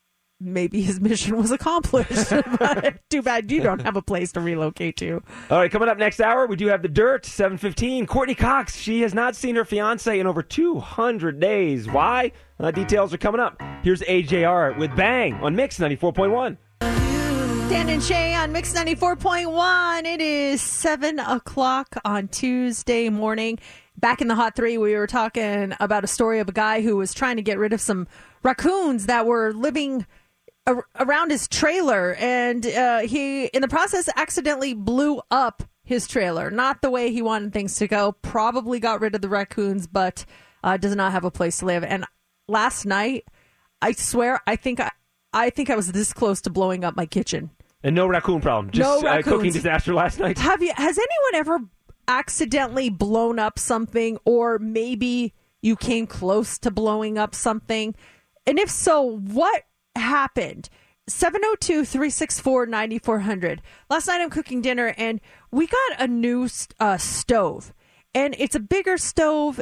Speaker 5: maybe his mission was accomplished. But too bad you don't have a place to relocate to.
Speaker 6: All right, coming up next hour, we do have the dirt, 7:15. Courtney Cox, she has not seen her fiancé in over 200 days. Why? Details are coming up. Here's AJR with Bang on Mix 94.1.
Speaker 5: Dan and Shay on Mix 94.1. It is 7 o'clock on Tuesday morning. Back in the Hot 3, we were talking about a story of a guy who was trying to get rid of some raccoons that were living around his trailer. And he, in the process, accidentally blew up his trailer. Not the way he wanted things to go. Probably got rid of the raccoons, but does not have a place to live. And last night, I swear, I think I was this close to blowing up my kitchen.
Speaker 6: And no raccoon problem. Just cooking disaster last night.
Speaker 5: Has anyone ever accidentally blown up something, or maybe you came close to blowing up something? And if so, what happened? 702-364-9400. Last night I'm cooking dinner and we got a new stove, and it's a bigger stove.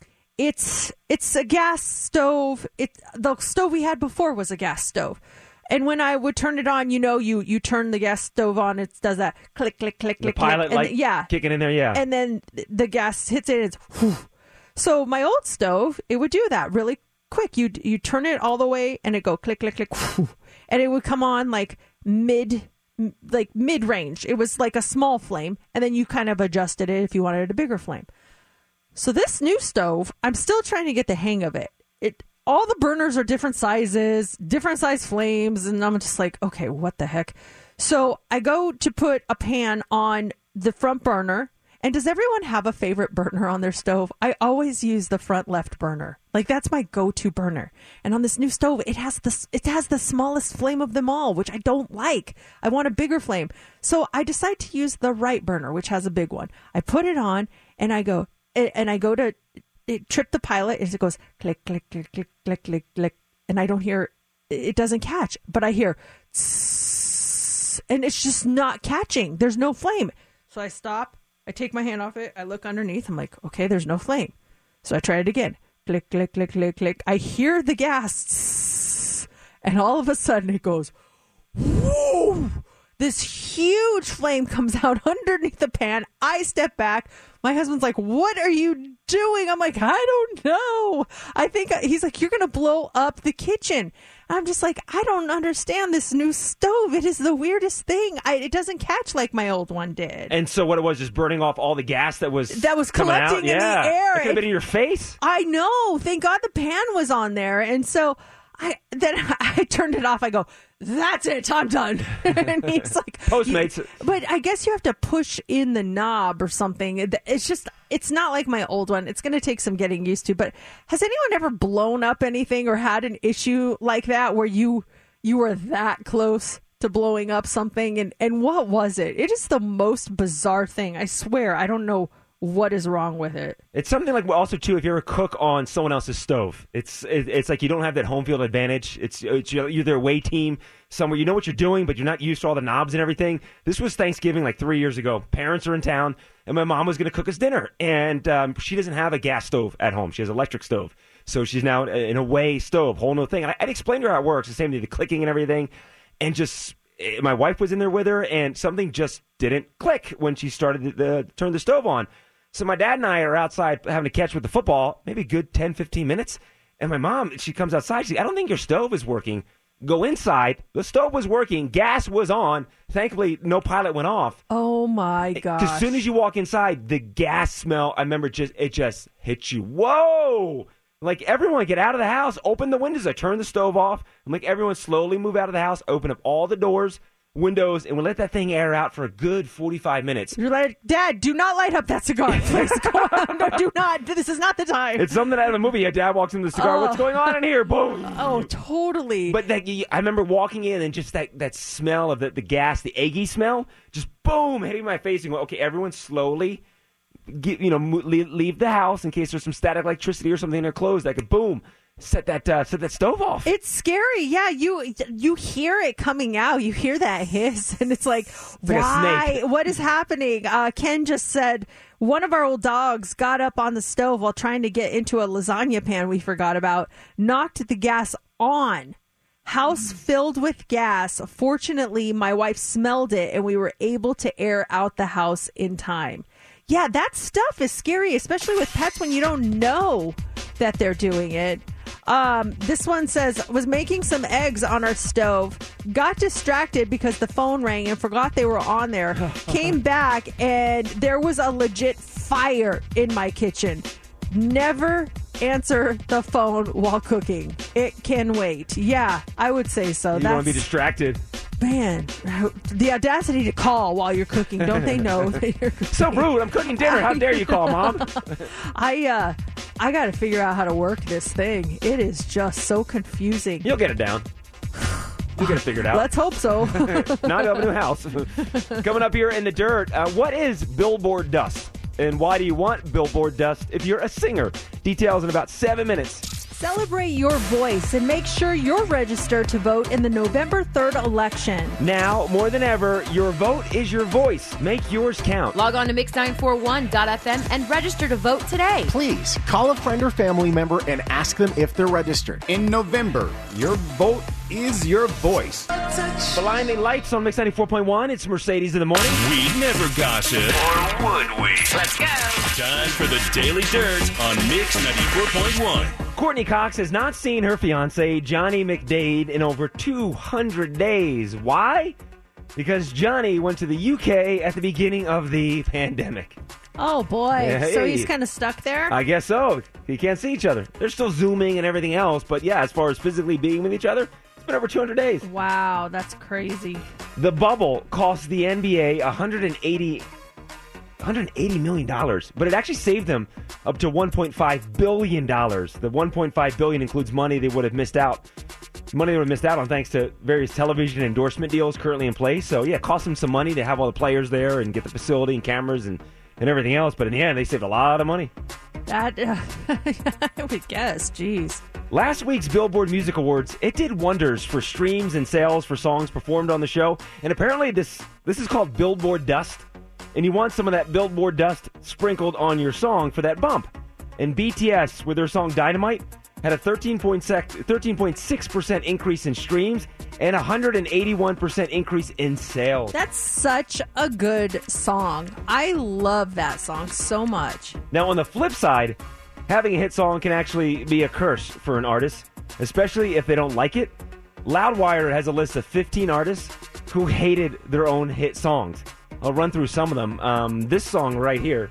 Speaker 5: It's a gas stove. The stove we had before was a gas stove. And when I would turn it on, you turn the gas stove on, it does that click, click, click,
Speaker 6: The
Speaker 5: click.
Speaker 6: pilot
Speaker 5: click,
Speaker 6: light kicking in there, yeah.
Speaker 5: And then the gas hits it, and it's whew. So my old stove, it would do that really quick. You turn it all the way, and it go click, click, click, whew, and it would come on like mid-range. It was like a small flame, and then you kind of adjusted it if you wanted a bigger flame. So this new stove, I'm still trying to get the hang of it. All the burners are different sizes, different size flames, and I'm just like, okay, what the heck? So I go to put a pan on the front burner. And does everyone have a favorite burner on their stove? I always use the front left burner. Like, that's my go-to burner. And on this new stove, it has the smallest flame of them all, which I don't like. I want a bigger flame. So I decide to use the right burner, which has a big one. I put it on, and I go to trip the pilot, and it goes click, click, click, click, click, click, click. And I don't hear, it doesn't catch, but I hear tss, and it's just not catching. There's no flame. So I stop. I take my hand off it. I look underneath. I'm like, okay, there's no flame. So I try it again. Click, click, click, click, click. I hear the gas. And all of a sudden it goes, whoo! This huge flame comes out underneath the pan. I step back. My husband's like, what are you doing? I'm like, I don't know. He's like, you're going to blow up the kitchen. I'm just like, I don't understand this new stove. It is the weirdest thing. It doesn't catch like my old one did.
Speaker 6: And so what it was, just burning off all the gas that was
Speaker 5: collecting in the air.
Speaker 6: It could have been in your face.
Speaker 5: I know. Thank God the pan was on there. And so I turned it off. I go, that's it. I'm done. And he's like,
Speaker 6: Postmates.
Speaker 5: But I guess you have to push in the knob or something. It's not like my old one. It's going to take some getting used to. But has anyone ever blown up anything or had an issue like that where you were that close to blowing up something? And what was it? It is the most bizarre thing. I swear. I don't know what is wrong with it.
Speaker 6: It's something like, also too, if you ever cook on someone else's stove, it's like you don't have that home field advantage. You're their away team somewhere. You know what you're doing, but you're not used to all the knobs and everything. This was Thanksgiving like 3 years ago. Parents are in town, and my mom was going to cook us dinner. And she doesn't have a gas stove at home. She has an electric stove. So she's now an away stove, whole new thing. And I'd explained to her how it works, the same thing, the clicking and everything. And just, my wife was in there with her, and something just didn't click when she started to turn the stove on. So my dad and I are outside having to catch with the football, maybe a good 10, 15 minutes. And my mom, she comes outside. She's like, I don't think your stove is working. Go inside. The stove was working. Gas was on. Thankfully, no pilot went off.
Speaker 5: Oh, my gosh.
Speaker 6: As soon as you walk inside, the gas smell, I remember it just hits you. Whoa! Like, everyone get out of the house. Open the windows. I turn the stove off. I'm like, everyone slowly move out of the house. Open up all the doors, windows, and we'll let that thing air out for a good 45 minutes.
Speaker 5: You're like, Dad, do not light up that cigar. Please, go on. No, do not. This is not the time.
Speaker 6: It's something out of a movie. Your dad walks into the cigar. What's going on in here? Boom.
Speaker 5: Oh, totally.
Speaker 6: But I remember walking in and just that smell of the gas, the eggy smell, just boom, hitting my face and going, okay, everyone slowly leave the house in case there's some static electricity or something in their clothes that could boom. Set that stove off.
Speaker 5: It's scary. Yeah, you hear it coming out. You hear that hiss, and it's like why? What is happening? Ken just said one of our old dogs got up on the stove while trying to get into a lasagna pan we forgot about, knocked the gas on. House filled with gas. Fortunately, my wife smelled it, and we were able to air out the house in time. Yeah, that stuff is scary, especially with pets when you don't know that they're doing it. This one says, was making some eggs on our stove, got distracted because the phone rang and forgot they were on there, came back and there was a legit fire in my kitchen. Never answer the phone while cooking. It can wait. Yeah, I would say so.
Speaker 6: You want to be distracted.
Speaker 5: Man, the audacity to call while you're cooking. Don't they know that you're cooking?
Speaker 6: So rude. I'm cooking dinner. How dare you call, Mom?
Speaker 5: I got to figure out how to work this thing. It is just so confusing.
Speaker 6: You'll get it down. You'll get it figured out.
Speaker 5: Let's hope so.
Speaker 6: Not a new house. Coming up here in the dirt, what is billboard dust? And why do you want billboard dust if you're a singer? Details in about 7 minutes.
Speaker 5: Celebrate your voice and make sure you're registered to vote in the November 3rd election.
Speaker 6: Now, more than ever, your vote is your voice. Make yours count.
Speaker 10: Log on to mix941.fm and register to vote today.
Speaker 11: Please call a friend or family member and ask them if they're registered. In November, your vote is your voice.
Speaker 6: Blinding lights on Mix 94.1. It's Mercedes in the morning.
Speaker 4: We never gossip. Or would we? Let's go. Time for the Daily Dirt on Mix 94.1.
Speaker 6: Courtney Cox has not seen her fiancé, Johnny McDade, in over 200 days. Why? Because Johnny went to the UK at the beginning of the pandemic.
Speaker 5: Oh, boy.
Speaker 6: Hey.
Speaker 5: So he's kind of stuck there?
Speaker 6: I guess so. You can't see each other. They're still Zooming and everything else, but yeah, as far as physically being with each other, it's been over 200 days.
Speaker 5: Wow, that's crazy.
Speaker 6: The bubble cost the NBA $180 million, but it actually saved them up to $1.5 billion. The $1.5 billion includes money they would have missed out. Money they would have missed out on thanks to various television endorsement deals currently in place. So, yeah, it cost them some money to have all the players there and get the facility and cameras and everything else. But in the end, they saved a lot of money.
Speaker 5: That, I would guess, geez.
Speaker 6: Last week's Billboard Music Awards, it did wonders for streams and sales for songs performed on the show. And apparently this is called Billboard Dust. And you want some of that Billboard dust sprinkled on your song for that bump. And BTS, with their song Dynamite, had a 13.6% increase in streams and 181% increase in sales.
Speaker 5: That's such a good song. I love that song so much.
Speaker 6: Now, on the flip side, having a hit song can actually be a curse for an artist, especially if they don't like it. Loudwire has a list of 15 artists who hated their own hit songs. I'll run through some of them. This song right here.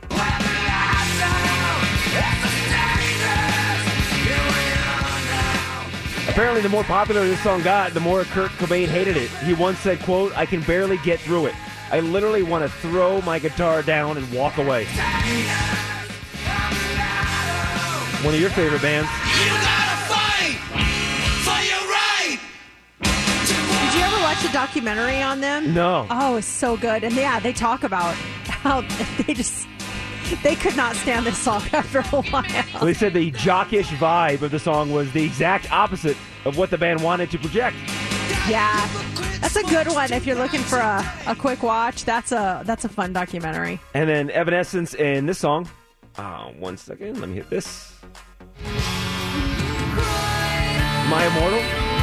Speaker 6: Apparently, the more popular this song got, the more Kurt Cobain hated it. He once said, quote, "I can barely get through it. I literally want to throw my guitar down and walk away." One of your favorite bands.
Speaker 5: Did you ever watch a documentary on them?
Speaker 6: No.
Speaker 5: Oh, it's so good. And yeah, they talk about how they could not stand this song after a while.
Speaker 6: Well, they said the jockish vibe of the song was the exact opposite of what the band wanted to project.
Speaker 5: Yeah, that's a good one if you're looking for a quick watch. That's a fun documentary.
Speaker 6: And then Evanescence in this song. 1 second, let me hit this. My Immortal.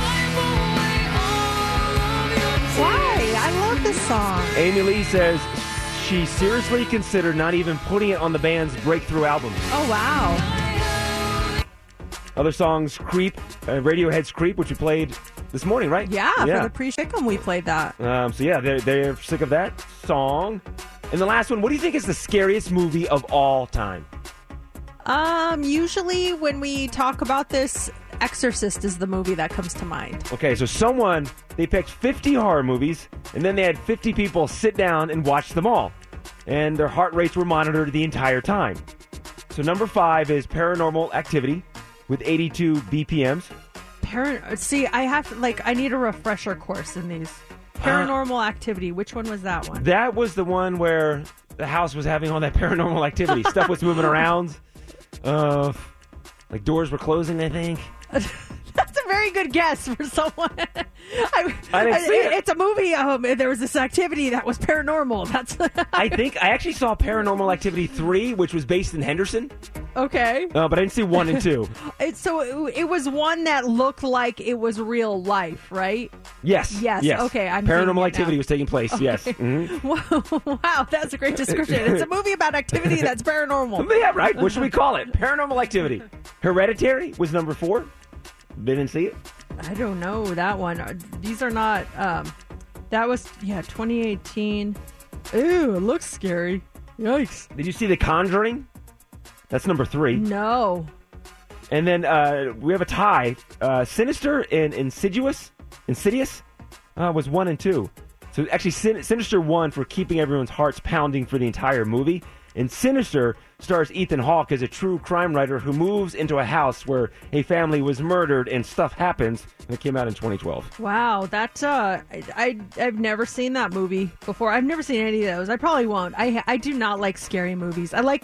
Speaker 5: Why? I love this song.
Speaker 6: Amy Lee says she seriously considered not even putting it on the band's breakthrough album.
Speaker 5: Oh, wow.
Speaker 6: Other songs, Creep, Radiohead's Creep, which we played this morning, right?
Speaker 5: Yeah. For the pre-pick'em we played that.
Speaker 6: So yeah, they're sick of that song. And the last one, what do you think is the scariest movie of all time?
Speaker 5: Usually when we talk about this, Exorcist is the movie that comes to mind.
Speaker 6: Okay, so they picked 50 horror movies, and then they had 50 people sit down and watch them all. And their heart rates were monitored the entire time. So number 5 is Paranormal Activity with 82 BPMs.
Speaker 5: See, I need a refresher course in these. Paranormal Activity, which one was that one?
Speaker 6: That was the one where the house was having all that paranormal activity. Stuff was moving around. Like doors were closing, I think.
Speaker 5: That's a very good guess for someone.
Speaker 6: I didn't see it.
Speaker 5: It's a movie. There was this activity that was paranormal.
Speaker 6: I think I actually saw Paranormal Activity 3, which was based in Henderson.
Speaker 5: Okay.
Speaker 6: But I didn't see 1 and 2.
Speaker 5: It was one that looked like it was real life, right?
Speaker 6: Yes.
Speaker 5: Okay.
Speaker 6: Paranormal Activity was taking place. Okay. Yes.
Speaker 5: Mm-hmm. Wow, that's a great description. It's a movie about activity that's paranormal.
Speaker 6: Yeah, right. What should we call it? Paranormal Activity. Hereditary was number 4. Didn't see it.
Speaker 5: I don't know that one. These are not. That was 2018. Ooh, it looks scary. Yikes!
Speaker 6: Did you see The Conjuring? That's number 3.
Speaker 5: No.
Speaker 6: And then we have a tie. Sinister and Insidious was 1 and 2. So actually, Sinister won for keeping everyone's hearts pounding for the entire movie. And Sinister stars Ethan Hawke as a true crime writer who moves into a house where a family was murdered and stuff happens. And it came out in 2012.
Speaker 5: Wow, that I've never seen that movie before. I've never seen any of those. I probably won't. I do not like scary movies. I like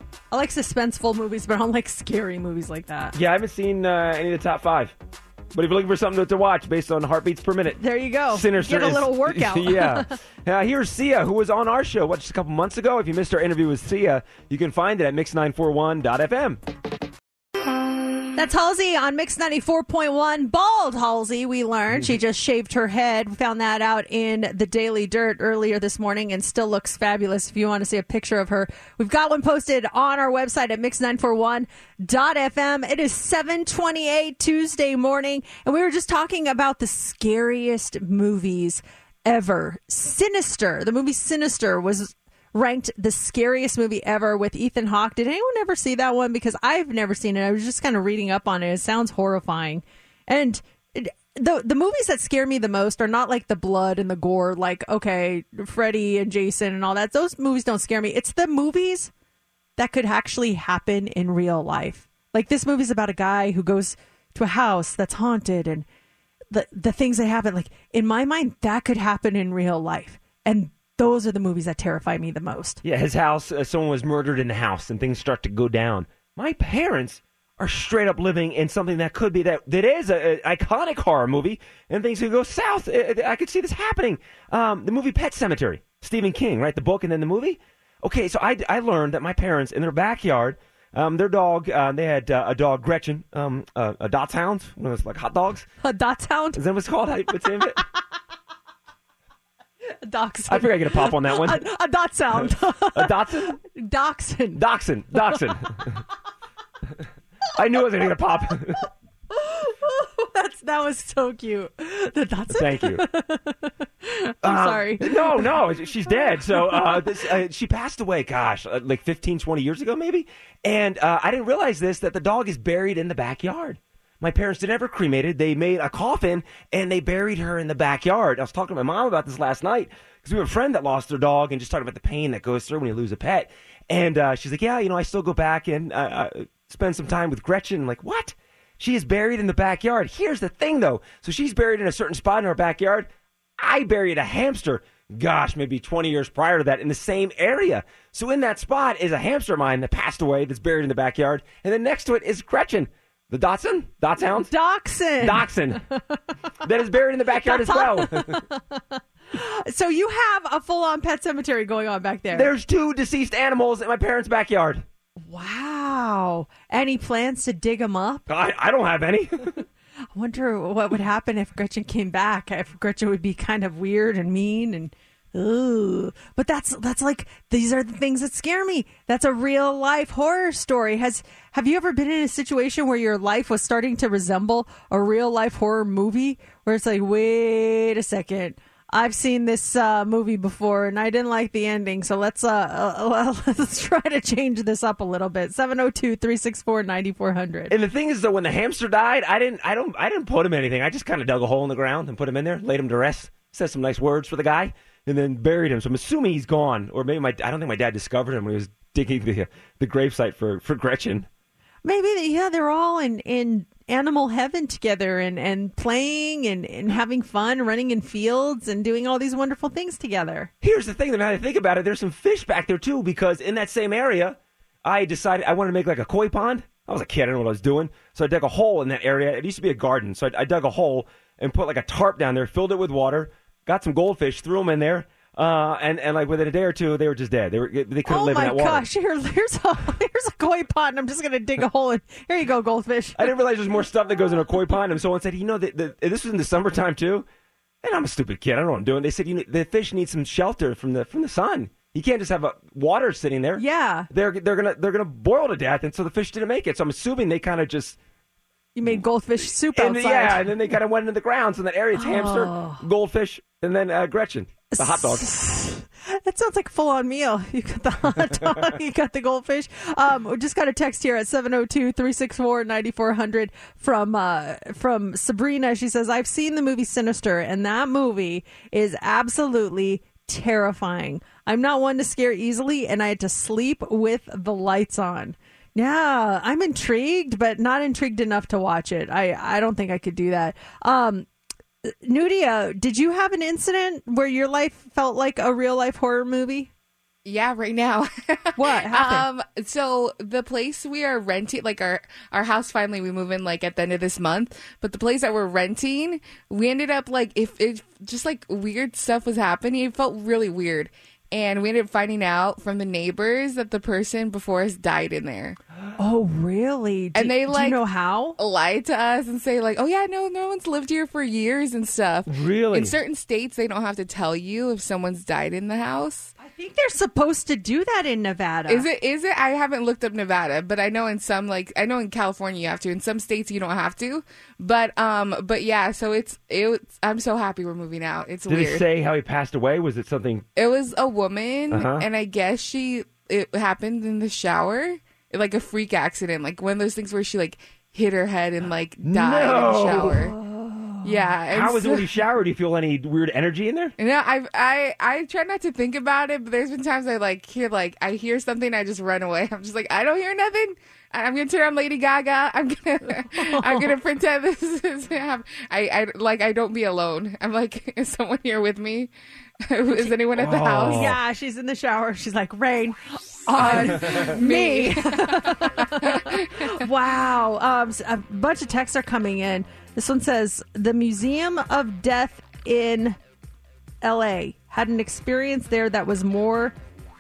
Speaker 5: I like suspenseful movies, but I don't like scary movies like that.
Speaker 6: Yeah, I haven't seen any of the top 5. But if you're looking for something to watch based on heartbeats per minute,
Speaker 5: there you go.
Speaker 6: Sinister
Speaker 5: Get a little workout.
Speaker 6: Yeah. Here's Sia, who was on our show just a couple months ago. If you missed our interview with Sia, you can find it at mix941.fm.
Speaker 5: That's Halsey on Mix 94.1. Bald Halsey, we learned. She just shaved her head. We found that out in the Daily Dirt earlier this morning and still looks fabulous if you want to see a picture of her. We've got one posted on our website at mix941.fm. It is 7:28 Tuesday morning, and we were just talking about the scariest movies ever. Sinister, the movie Sinister was ranked the scariest movie ever with Ethan Hawke. Did anyone ever see that one? Because I've never seen it. I was just kind of reading up on it. It sounds horrifying. And the movies that scare me the most are not like the blood and the gore, like, okay, Freddy and Jason and all that. Those movies don't scare me. It's the movies that could actually happen in real life. Like this movie's about a guy who goes to a house that's haunted and the things that happen. Like in my mind, that could happen in real life. And those are the movies that terrify me the most.
Speaker 6: Yeah, his house, someone was murdered in the house and things start to go down. My parents are straight up living in something that could be that is an iconic horror movie and things could go south. I could see this happening. The movie Pet Sematary, Stephen King, right? The book and then the movie. Okay, so I learned that my parents in their backyard, their dog, they had a dog, Gretchen, a Dachshund, one of those like hot dogs.
Speaker 5: A Dachshund?
Speaker 6: Is that what it's called? What's the name of it?
Speaker 5: A dachshund.
Speaker 6: I figured I get a pop on that one.
Speaker 5: A dachshund.
Speaker 6: A dachshund? Dachshund. I knew I was going to get a pop.
Speaker 5: That was so cute. The dachshund?
Speaker 6: Thank you.
Speaker 5: I'm sorry.
Speaker 6: No, she's dead. So she passed away, gosh, like 15, 20 years ago maybe. And I didn't realize that the dog is buried in the backyard. My parents didn't ever cremated. They made a coffin, and they buried her in the backyard. I was talking to my mom about this last night because we have a friend that lost their dog and just talking about the pain that goes through when you lose a pet. And she's like, yeah, I still go back and spend some time with Gretchen. I'm like, what? She is buried in the backyard. Here's the thing, though. So she's buried in a certain spot in our backyard. I buried a hamster, gosh, maybe 20 years prior to that in the same area. So in that spot is a hamster of mine that passed away that's buried in the backyard. And then next to it is Gretchen. The Dachshund? Dachshund? Dachshund. That is buried in the backyard as well.
Speaker 5: So you have a full-on pet cemetery going on back there.
Speaker 6: There's 2 deceased animals in my parents' backyard.
Speaker 5: Wow. Any plans to dig them up?
Speaker 6: I don't have any.
Speaker 5: I wonder what would happen if Gretchen came back. If Gretchen would be kind of weird and mean and... Ooh, but that's like, these are the things that scare me. That's a real life horror story. Have you ever been in a situation where your life was starting to resemble a real life horror movie where it's like, wait a second, I've seen this movie before and I didn't like the ending, so let's try to change this up a little bit. 702-364-9400.
Speaker 6: And the thing is, though, when the hamster died, I didn't put him in anything. I just kind of dug a hole in the ground and put him in there, laid him to rest, said some nice words for the guy, and then buried him. So I'm assuming he's gone, or maybe I don't think my dad discovered him when he was digging the gravesite for Gretchen.
Speaker 5: Maybe, yeah, they're all in animal heaven together and playing and having fun, running in fields and doing all these wonderful things together.
Speaker 6: Here's the thing, now that I think about it, there's some fish back there too, because in that same area, I decided I wanted to make like a koi pond. I was a kid, I didn't know what I was doing. So I dug a hole in that area. It used to be a garden. So I dug a hole and put like a tarp down there, filled it with water, got some goldfish, threw them in there. And like within a day or two, they were just dead. They couldn't live in that water.
Speaker 5: Oh my gosh! Here's a koi pond. I'm just gonna dig a hole in. Here you go, goldfish.
Speaker 6: I didn't realize there's more stuff that goes in a koi pond. And someone said, this was in the summertime too. And I'm a stupid kid. I don't know what I'm doing. They said the fish need some shelter from the sun. You can't just have water sitting there.
Speaker 5: Yeah,
Speaker 6: they're gonna boil to death, and so the fish didn't make it. So I'm assuming they kind of just.
Speaker 5: You made goldfish soup outside.
Speaker 6: Yeah, and then they kind of went into the ground. So in that area, it's hamster, goldfish, and then Gretchen, the hot dog.
Speaker 5: That sounds like a full-on meal. You got the hot dog, you got the goldfish. We just got a text here at 702-364-9400 from Sabrina. She says, I've seen the movie Sinister, and that movie is absolutely terrifying. I'm not one to scare easily, and I had to sleep with the lights on. Yeah, I'm intrigued, but not intrigued enough to watch it. I don't think I could do that. Nudia, did you have an incident where your life felt like a real life horror movie?
Speaker 12: Yeah, right now.
Speaker 5: What happened?
Speaker 12: So the place we are renting, like our house, finally we move in like at the end of this month. But the place that we're renting, we ended up like if it just like weird stuff was happening. It felt really weird, and we ended up finding out from the neighbors that the person before us died in there.
Speaker 5: Oh, really?
Speaker 12: And they
Speaker 5: do
Speaker 12: like
Speaker 5: you know how?
Speaker 12: Lied to us and say like, oh yeah, no one's lived here for years and stuff.
Speaker 6: Really?
Speaker 12: In certain states, they don't have to tell you if someone's died in the house.
Speaker 5: I think they're supposed to do that in Nevada.
Speaker 12: Is it? I haven't looked up Nevada, but I know in some I know in California you have to. In some states you don't have to. But yeah, so it's I'm so happy we're moving out. It's
Speaker 6: Did
Speaker 12: weird.
Speaker 6: it say how he passed away? Was it something?
Speaker 12: It was a woman,
Speaker 6: Uh-huh.
Speaker 12: and I guess it happened in the shower, like a freak accident, like one of those things where she like hit her head and like died in the shower. Yeah. and
Speaker 6: How was it
Speaker 12: so-
Speaker 6: when you showered? Do you feel any weird energy in there?
Speaker 12: No, I try not to think about it, but there's been times I hear something, I just run away. I'm just like, I don't hear nothing. I'm gonna turn on Lady Gaga. I'm gonna pretend this is I don't be alone. I'm like, is someone here with me? Is anyone at the house?
Speaker 5: Yeah, she's in the shower. She's like, rain on me. Wow. A bunch of texts are coming in. This one says, the Museum of Death in L.A. had an experience there that was more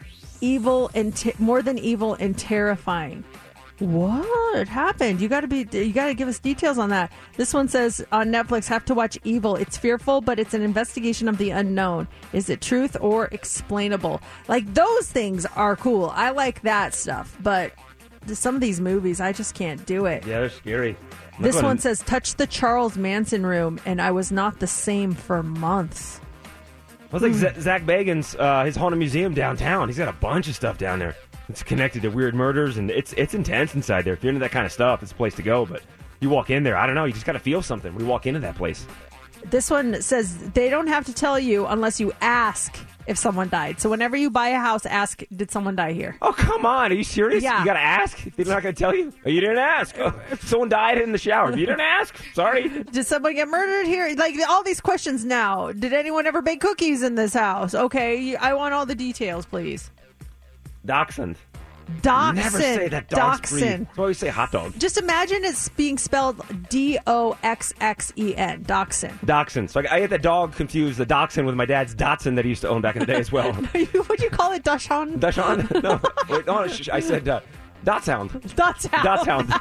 Speaker 5: than evil and terrifying. What happened? You got to give us details on that. This one says on Netflix, have to watch Evil. It's fearful, but it's an investigation of the unknown. Is it truth or explainable? Like, those things are cool. I like that stuff, but some of these movies, I just can't do it.
Speaker 6: Yeah, they're scary.
Speaker 5: This one says, touch the Charles Manson room, and I was not the same for months.
Speaker 6: Well, it's like Zach Bagans, his haunted museum downtown. He's got a bunch of stuff down there. It's connected to weird murders, and it's intense inside there. If you're into that kind of stuff, it's a place to go. But you walk in there, I don't know, you just got to feel something when you walk into that place.
Speaker 5: This one says they don't have to tell you unless you ask if someone died. So whenever you buy a house, ask, did someone die here?
Speaker 6: Oh, come on. Are you serious?
Speaker 5: Yeah.
Speaker 6: You got to ask? They're not going to tell you? Oh, you didn't ask. Oh, someone died in the shower. You didn't ask? Sorry.
Speaker 5: Did someone get murdered here? Like, all these questions now. Did anyone ever bake cookies in this house? Okay, I want all the details, please.
Speaker 6: Dachshund.
Speaker 5: Dachshund.
Speaker 6: Never say that dog's breed.
Speaker 5: Dachshund.
Speaker 6: That's why we say hot dog.
Speaker 5: Just imagine it's being spelled Doxxen. Dachshund.
Speaker 6: Dachshund. So I get the dog confused, the dachshund, with my dad's Datsun that he used to own back in the day as well.
Speaker 5: Would you call it Dachshund?
Speaker 6: Dachshund? No. Wait, no, I said Dachshund.
Speaker 5: Dachshund.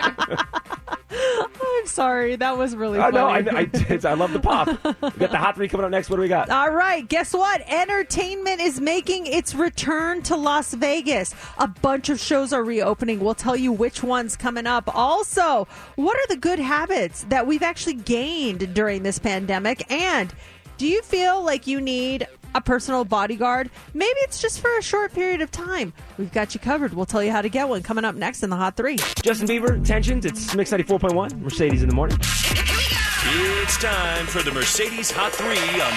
Speaker 5: I'm sorry. That was really funny.
Speaker 6: No, I love the pop. We got the Hot 3 coming up next. What do we got?
Speaker 5: All right. Guess what? Entertainment is making its return to Las Vegas. A bunch of shows are reopening. We'll tell you which one's coming up. Also, what are the good habits that we've actually gained during this pandemic? And do you feel like you need a personal bodyguard? Maybe it's just for a short period of time. We've got you covered. We'll tell you how to get one coming up next in the Hot 3.
Speaker 6: Justin Bieber, Tensions. It's Mix 94.1. Mercedes in the morning.
Speaker 4: It's time for the Mercedes Hot 3 on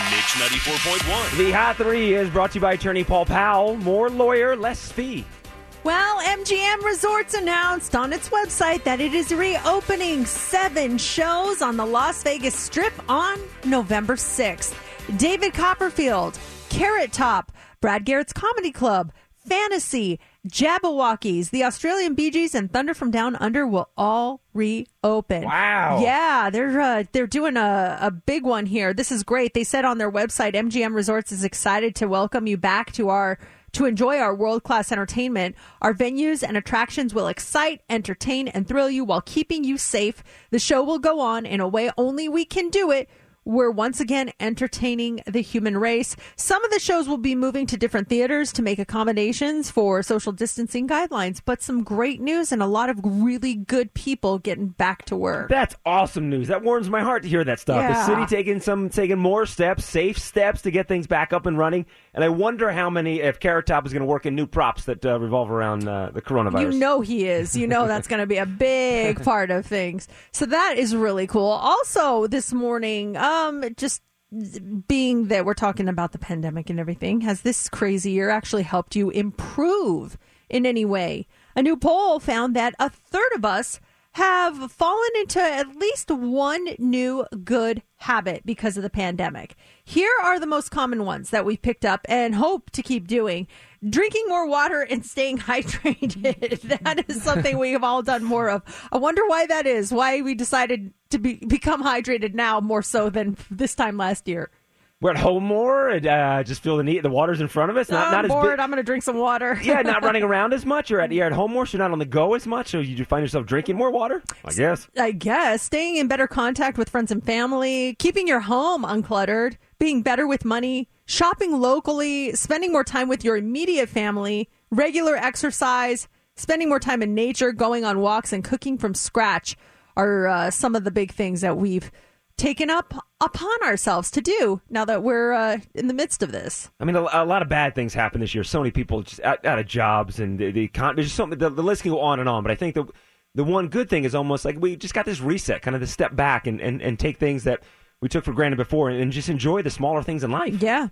Speaker 4: Mix 94.1.
Speaker 6: The Hot 3 is brought to you by attorney Paul Powell. More lawyer, less fee.
Speaker 5: Well, MGM Resorts announced on its website that it is reopening 7 shows on the Las Vegas Strip on November 6th. David Copperfield, Carrot Top, Brad Garrett's Comedy Club, Fantasy, Jabberwockies, the Australian Bee Gees, and Thunder from Down Under will all reopen.
Speaker 6: Wow.
Speaker 5: Yeah, they're doing a big one here. This is great. They said on their website, MGM Resorts is excited to welcome you back to enjoy our world-class entertainment. Our venues and attractions will excite, entertain, and thrill you while keeping you safe. The show will go on in a way only we can do it. We're once again entertaining the human race. Some of the shows will be moving to different theaters to make accommodations for social distancing guidelines, but some great news and a lot of really good people getting back to work.
Speaker 6: That's awesome news. That warms my heart to hear that stuff.
Speaker 5: Yeah.
Speaker 6: The city taking more steps, safe steps to get things back up and running. And I wonder if Carrot Top is going to work in new props that revolve around the coronavirus.
Speaker 5: You know he is. You know that's going to be a big part of things. So that is really cool. Also, this morning, just being that we're talking about the pandemic and everything, has this crazy year actually helped you improve in any way? A new poll found that a third of us have fallen into at least one new good habit because of the pandemic. Here are the most common ones that we picked up and hope to keep doing. Drinking more water and staying hydrated. That is something we have all done more of. I wonder why that is, why we decided to become hydrated now more so than this time last year.
Speaker 6: We're at home more and just feel the need. The water's in front of us.
Speaker 5: I'm bored. I'm going to drink some water.
Speaker 6: Yeah, not running around as much. You're at home more, so you're not on the go as much. So you find yourself drinking more water, I guess.
Speaker 5: Staying in better contact with friends and family, keeping your home uncluttered, being better with money, shopping locally, spending more time with your immediate family, regular exercise, spending more time in nature, going on walks, and cooking from scratch are some of the big things that we've taken upon ourselves to do now that we're in the midst of this.
Speaker 6: I mean, a lot of bad things happened this year. So many people just out of jobs, and there's just something. The list can go on and on. But I think the one good thing is almost like we just got this reset, kind of the step back and take things that we took for granted before and just enjoy the smaller things in life.
Speaker 5: Yeah,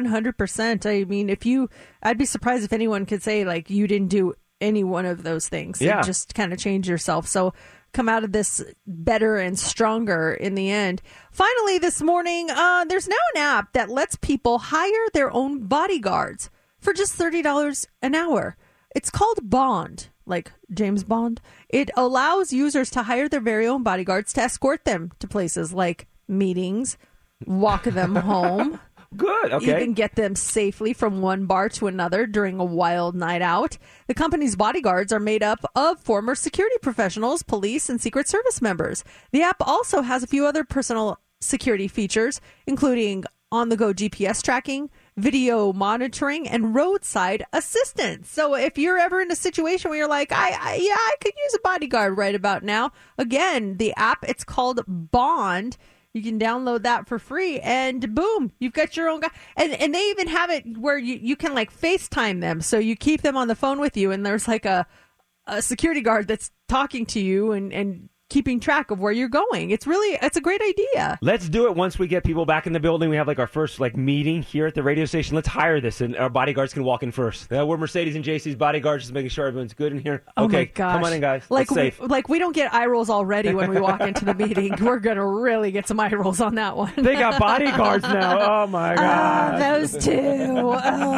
Speaker 5: 100%. I mean, I'd be surprised if anyone could say like you didn't do any one of those things.
Speaker 6: Yeah.
Speaker 5: You just kind of change yourself. So come out of this better and stronger in the end. Finally, this morning, there's now an app that lets people hire their own bodyguards for just $30 an hour. It's called Bond, like James Bond. It allows users to hire their very own bodyguards to escort them to places like meetings, walk them home.
Speaker 6: Good, okay.
Speaker 5: Even get them safely from one bar to another during a wild night out. The company's bodyguards are made up of former security professionals, police, and Secret Service members. The app also has a few other personal security features, including on-the-go GPS tracking, video monitoring, and roadside assistance. So if you're ever in a situation where you're like, I could use a bodyguard right about now, again, the app, it's called Bond. You can download that for free, and boom, you've got your own guy. And they even have it where you can like FaceTime them. So you keep them on the phone with you, and there's like a security guard that's talking to you and keeping track of where you're going. It's a great idea.
Speaker 6: Let's do it once we get people back in the building. We have like our first like meeting here at the radio station. Let's hire this, and our bodyguards can walk in first. We're Mercedes and JC's bodyguards, just making sure everyone's good in here.
Speaker 5: Oh
Speaker 6: okay,
Speaker 5: my gosh.
Speaker 6: come on in, guys.
Speaker 5: Like
Speaker 6: it's safe.
Speaker 5: We don't get eye rolls already when we walk into the meeting. We're gonna really get some eye rolls on that one.
Speaker 6: They got bodyguards now. Oh my god,
Speaker 5: those two.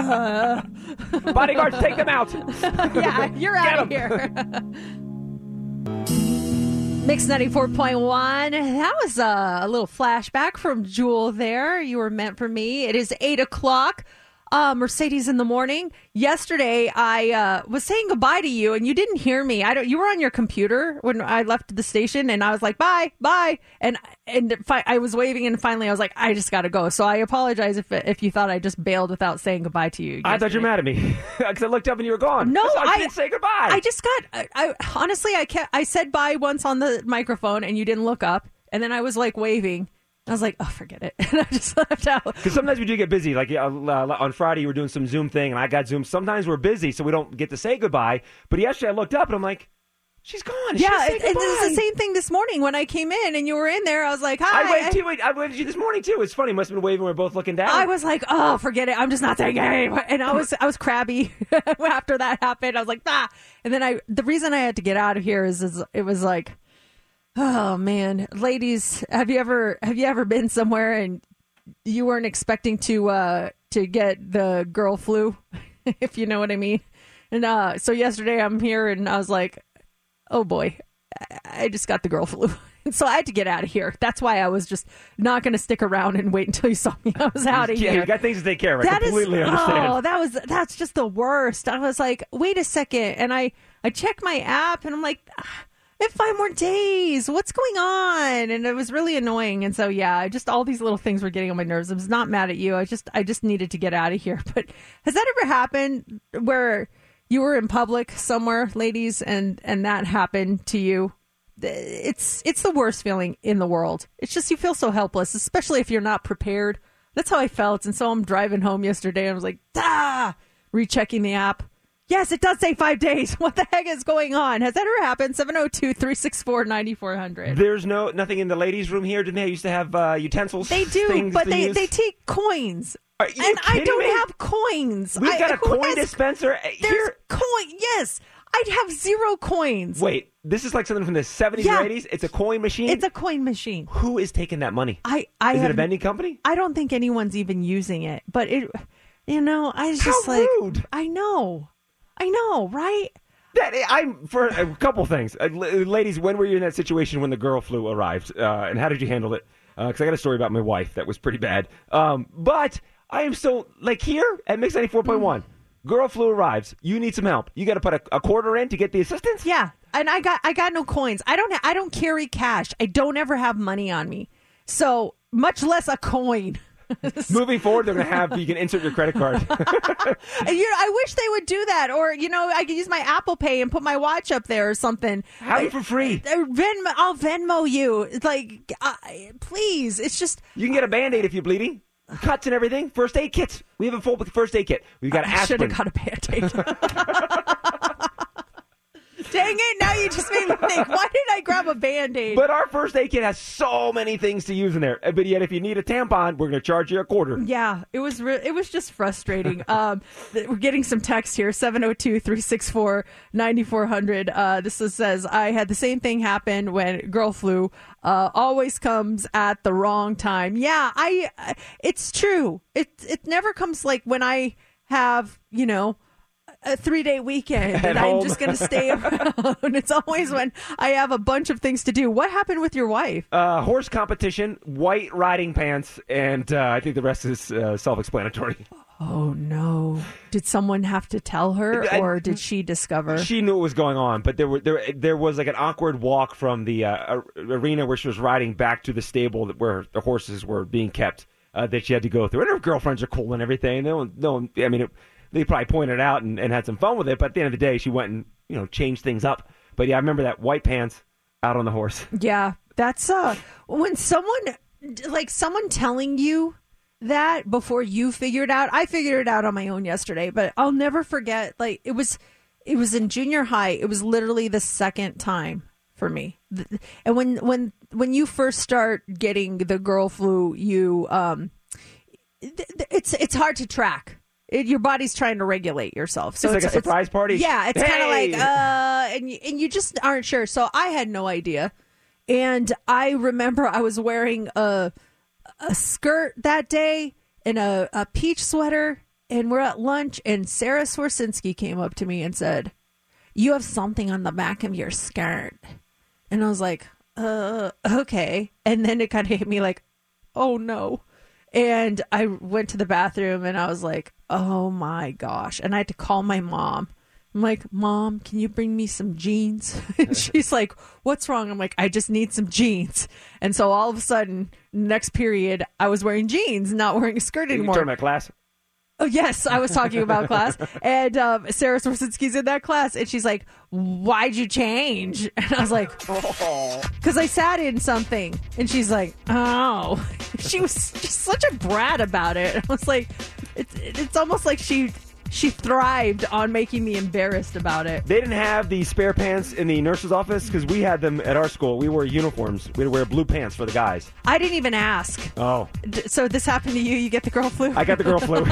Speaker 6: Bodyguards, take them out.
Speaker 5: Yeah, you're out of here. Mix 94.1. That was a little flashback from Jewel there. You were meant for me. It is 8 o'clock. Mercedes in the morning. Yesterday, I was saying goodbye to you, and you didn't hear me. You were on your computer when I left the station, and I was like, bye. And I was waving, and finally I was like, I just got to go. So I apologize if you thought I just bailed without saying goodbye to you yesterday.
Speaker 6: I thought you were mad at me because I looked up and you were gone.
Speaker 5: No,
Speaker 6: I didn't say goodbye.
Speaker 5: I just got, honestly, I said bye once on the microphone, and you didn't look up, and then I was like waving. I was like, oh, forget it. And I just left out.
Speaker 6: Because sometimes we do get busy. Like on Friday, you were doing some Zoom thing, and I got Zoom. Sometimes we're busy, so we don't get to say goodbye. But yesterday, I looked up, and I'm like, she's gone.
Speaker 5: Yeah, and it's the same thing this morning when I came in, and you were in there. I was like, hi.
Speaker 6: I waved you this morning, too. It's funny. Must have been waving. We were both looking down.
Speaker 5: I was like, oh, forget it. I'm just not saying hey. And I was crabby after that happened. I was like, ah. And then the reason I had to get out of here is it was like, oh man, ladies, have you ever been somewhere and you weren't expecting to get the girl flu, if you know what I mean? And so yesterday I'm here and I was like, oh boy, I just got the girl flu. And so I had to get out of here. That's why I was just not going to stick around and wait until you saw me. I was out of here.
Speaker 6: You got things to take care of. I completely understand.
Speaker 5: Oh, that's just the worst. I was like, wait a second. And I checked my app and I'm like, I have 5 more days. What's going on? And it was really annoying. And so, yeah, just all these little things were getting on my nerves. I was not mad at you. I just needed to get out of here. But has that ever happened where you were in public somewhere, ladies, and that happened to you? It's the worst feeling in the world. It's just you feel so helpless, especially if you're not prepared. That's how I felt. And so I'm driving home yesterday. And I was like, rechecking the app. Yes, it does say 5 days. What the heck is going on? Has that ever happened? 702-364-9400.
Speaker 6: There's nothing in the ladies' room here. Didn't they used to have utensils?
Speaker 5: They do, but they take coins.
Speaker 6: Are you
Speaker 5: and I
Speaker 6: kidding
Speaker 5: don't
Speaker 6: me?
Speaker 5: have coins.
Speaker 6: We've got a coin dispenser
Speaker 5: here. There's coin. Yes, I'd have 0 coins.
Speaker 6: Wait, this is like something from the 70s
Speaker 5: Yeah.
Speaker 6: or 80s? It's a coin machine?
Speaker 5: It's a coin machine.
Speaker 6: Who is taking that money?
Speaker 5: Is
Speaker 6: it a vending company?
Speaker 5: I don't think anyone's even using it. But I was just
Speaker 6: rude.
Speaker 5: I know, right?
Speaker 6: I'm for a couple things. Ladies, when were you in that situation when the girl flu arrived? And how did you handle it? Because I got a story about my wife that was pretty bad. But I am so, here at Mix 94.1, girl flu arrives. You need some help. You got to put a quarter in to get the assistance?
Speaker 5: Yeah. And I got no coins. I don't carry cash. I don't ever have money on me. So much less a coin.
Speaker 6: Moving forward, they're going to have, you can insert your credit card.
Speaker 5: I wish they would do that. Or, I could use my Apple Pay and put my watch up there or something.
Speaker 6: Have it for free.
Speaker 5: I'll Venmo you. It's like, please. It's just.
Speaker 6: You can get a Band-Aid if you're bleeding. Cuts and everything. First aid kits. We have a full first aid kit. We've got aspirin.
Speaker 5: I should have got a Band-Aid. Dang it, now you just made me think, why did I grab a Band-Aid?
Speaker 6: But our first aid kit has so many things to use in there. But yet, if you need a tampon, we're going to charge you a quarter.
Speaker 5: Yeah, it was just frustrating. We're getting some text here, 702-364-9400. This says, I had the same thing happen when girl flu. Always comes at the wrong time. Yeah, it's true. It never comes like when I have, a 3-day weekend and I'm just going to stay around. It's always when I have a bunch of things to do. What happened with your wife?
Speaker 6: Horse competition, white riding pants, and I think the rest is self-explanatory.
Speaker 5: Oh, no. Did someone have to tell her, or did she discover?
Speaker 6: She knew what was going on, but there was like an awkward walk from the arena where she was riding back to the stable where the horses were being kept that she had to go through. And her girlfriends are cool and everything. They probably pointed it out and had some fun with it, but at the end of the day, she went and changed things up. But yeah, I remember that white pants out on the horse.
Speaker 5: Yeah, that's when someone telling you that before you figure it out. I figured it out on my own yesterday, but I'll never forget. Like it was in junior high. It was literally the second time for me. And when you first start getting the girl flu, it's hard to track. Your body's trying to regulate yourself. So
Speaker 6: it's like a surprise party?
Speaker 5: Yeah, it's kind of like, and you just aren't sure. So I had no idea. And I remember I was wearing a skirt that day and a peach sweater, and we're at lunch, and Sarah Swarsinski came up to me and said, "You have something on the back of your skirt." And I was like, okay. And then it kind of hit me like, oh no. And I went to the bathroom and I was like, oh my gosh. And I had to call my mom. I'm like, Mom, can you bring me some jeans? And she's like, what's wrong? I'm like, I just need some jeans. And so all of a sudden, next period, I was wearing jeans, not wearing a skirt anymore.
Speaker 6: You're talking about class?
Speaker 5: Oh, yes, I was talking about class. And Sarah Swarsinski's in that class. And she's like, why'd you change? And I was like, because I sat in something. And she's like, oh. She was just such a brat about it. I was like, it's almost like she thrived on making me embarrassed about it.
Speaker 6: They didn't have the spare pants in the nurse's office because we had them at our school. We wore uniforms. We had to wear blue pants for the guys.
Speaker 5: I didn't even ask.
Speaker 6: Oh.
Speaker 5: So this happened to you? You get the girl flu?
Speaker 6: I got the girl flu.
Speaker 5: Can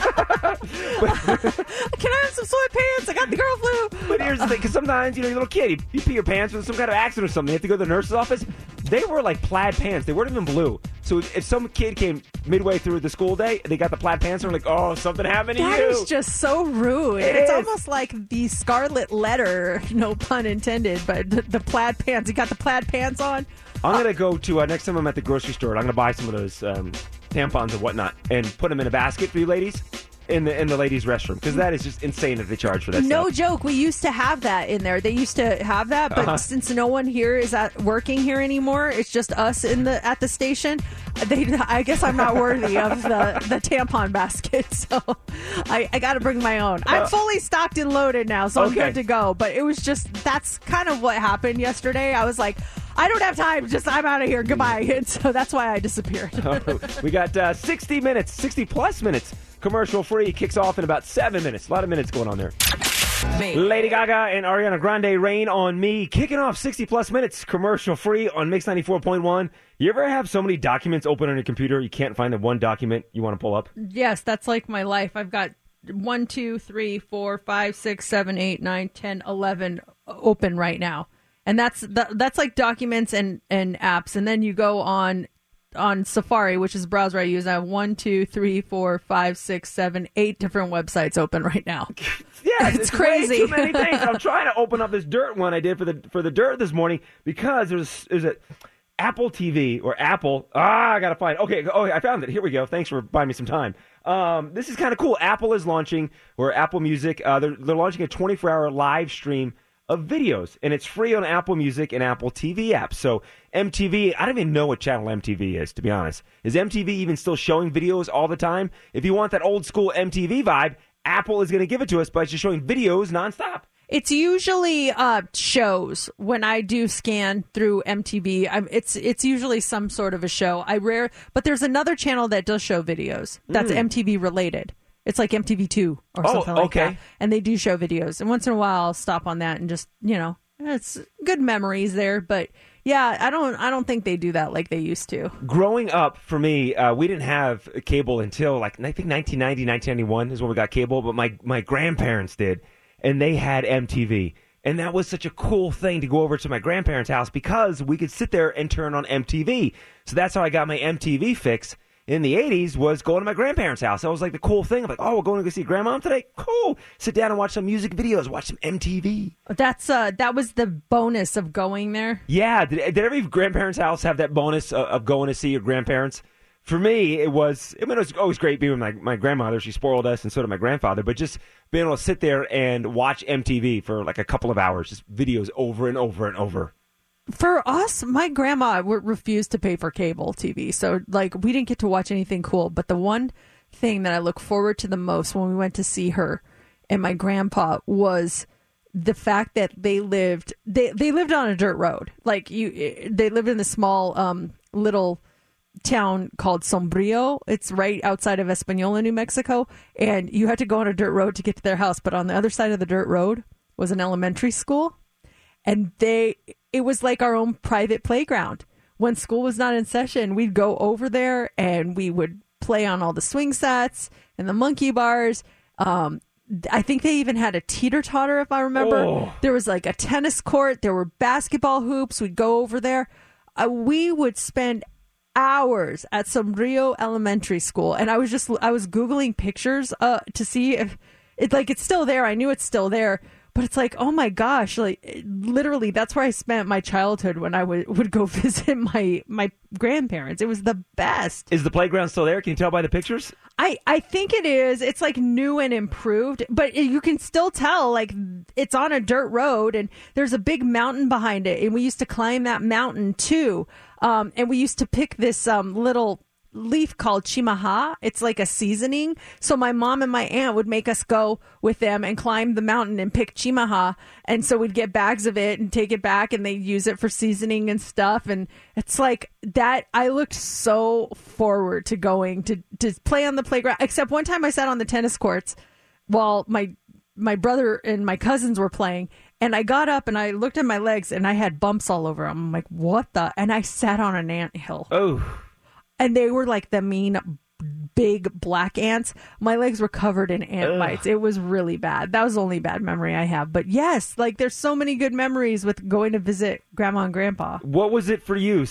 Speaker 5: I have some sweatpants? I got the girl flu.
Speaker 6: But here's the thing, because sometimes, you're a little kid, you pee your pants with some kind of accident or something. You have to go to the nurse's office. They were like plaid pants. They weren't even blue. So if some kid came midway through the school day, they got the plaid pants, and we're like, oh, something happened to you.
Speaker 5: That is just so rude.
Speaker 6: It's
Speaker 5: almost like the scarlet letter, no pun intended, but the plaid pants. You got the plaid pants on?
Speaker 6: I'm going to go to, next time I'm at the grocery store, I'm going to buy some of those tampons and whatnot and put them in a basket for you ladies. In the ladies' restroom, because that is just insane that they charge for that
Speaker 5: No
Speaker 6: stuff.
Speaker 5: joke. We used to have that in there. They used to have that, but since no one here is working here anymore, it's just us at the station. I guess I'm not worthy of the tampon basket, so I got to bring my own. I'm fully stocked and loaded now, so I'm good to go. But it was just, that's kind of what happened yesterday. I was like, I don't have time. I'm out of here. Goodbye. And so that's why I disappeared.
Speaker 6: We got 60 minutes, 60 plus minutes. Commercial free, kicks off in about 7 minutes. A lot of minutes going on there. Lady Gaga and Ariana Grande, Rain on Me, kicking off 60 plus minutes, commercial free on Mix 94.1. You ever have so many documents open on your computer you can't find the one document you want to pull up?
Speaker 5: Yes, that's like my life. I've got 1, 2, 3, 4, 5, 6, 7, 8, 9, 10, 11 open right now. And that's like documents and apps. And then you go on Safari, which is the browser I use. I have 1, 2, 3, 4, 5, 6, 7, 8 different websites open right now.
Speaker 6: Yeah,
Speaker 5: it's crazy.
Speaker 6: Way too many things. I'm trying to open up this Dirt one I did for the Dirt this morning because there's a Apple TV or Apple. I gotta find. Okay, I found it. Here we go. Thanks for buying me some time. This is kind of cool. Apple is launching, or Apple Music. They're launching a 24-hour live stream of videos, and it's free on Apple Music and Apple TV apps. So MTV, I don't even know what channel MTV is, to be honest. Is MTV even still showing videos all the time? If you want that old school MTV vibe, Apple is going to give it to us by just showing videos nonstop.
Speaker 5: It's usually shows. When I do scan through MTV, it's usually some sort of a show. But there's another channel that does show videos that's MTV related. It's like MTV2 or something like that. And they do show videos. And once in a while, I'll stop on that and just, it's good memories there. But yeah, I don't think they do that like they used to.
Speaker 6: Growing up, for me, we didn't have cable until I think 1990, 1991 is when we got cable. But my grandparents did. And they had MTV. And that was such a cool thing to go over to my grandparents' house because we could sit there and turn on MTV. So that's how I got my MTV fix in the 80s, was going to my grandparents' house. That was like the cool thing. I'm like, we're going to go see Grandma today? Cool. Sit down and watch some music videos, watch some MTV.
Speaker 5: That was the bonus of going there?
Speaker 6: Yeah. Did every grandparents' house have that bonus of going to see your grandparents? For me, it was always great being with my grandmother. She spoiled us, and so did my grandfather. But just being able to sit there and watch MTV for like a couple of hours, just videos over and over and over.
Speaker 5: For us, my grandma refused to pay for cable TV. So, we didn't get to watch anything cool. But the one thing that I look forward to the most when we went to see her and my grandpa was the fact that they lived on a dirt road. They lived in this small little town called Sombrio. It's right outside of Española, New Mexico, and you had to go on a dirt road to get to their house. But on the other side of the dirt road was an elementary school, and it was like our own private playground. When school was not in session, we'd go over there and we would play on all the swing sets and the monkey bars. I think they even had a teeter-totter, if I remember. There was like a tennis court. There were basketball hoops. We'd go over there. We would spend hours at Sombrio Elementary School, and I was Googling pictures to see if it's still there. I knew it's still there, but it's like, oh my gosh, literally that's where I spent my childhood when I would go visit my grandparents. It was the best.
Speaker 6: Is the playground still there? Can you tell by the pictures?
Speaker 5: I think it is. It's new and improved, but you can still tell it's on a dirt road, and there's a big mountain behind it, and we used to climb that mountain too. And we used to pick this little leaf called chimaha. It's like a seasoning. So my mom and my aunt would make us go with them and climb the mountain and pick chimaha. And so we'd get bags of it and take it back, and they'd use it for seasoning and stuff. And it's like that. I looked so forward to going to play on the playground. Except one time I sat on the tennis courts while my brother and my cousins were playing. And I got up and I looked at my legs and I had bumps all over them. I'm like, what the? And I sat on an anthill.
Speaker 6: Oh.
Speaker 5: And they were like the mean, big black ants. My legs were covered in ant bites. It was really bad. That was the only bad memory I have. But yes, there's so many good memories with going to visit Grandma and Grandpa.
Speaker 6: What was it for you?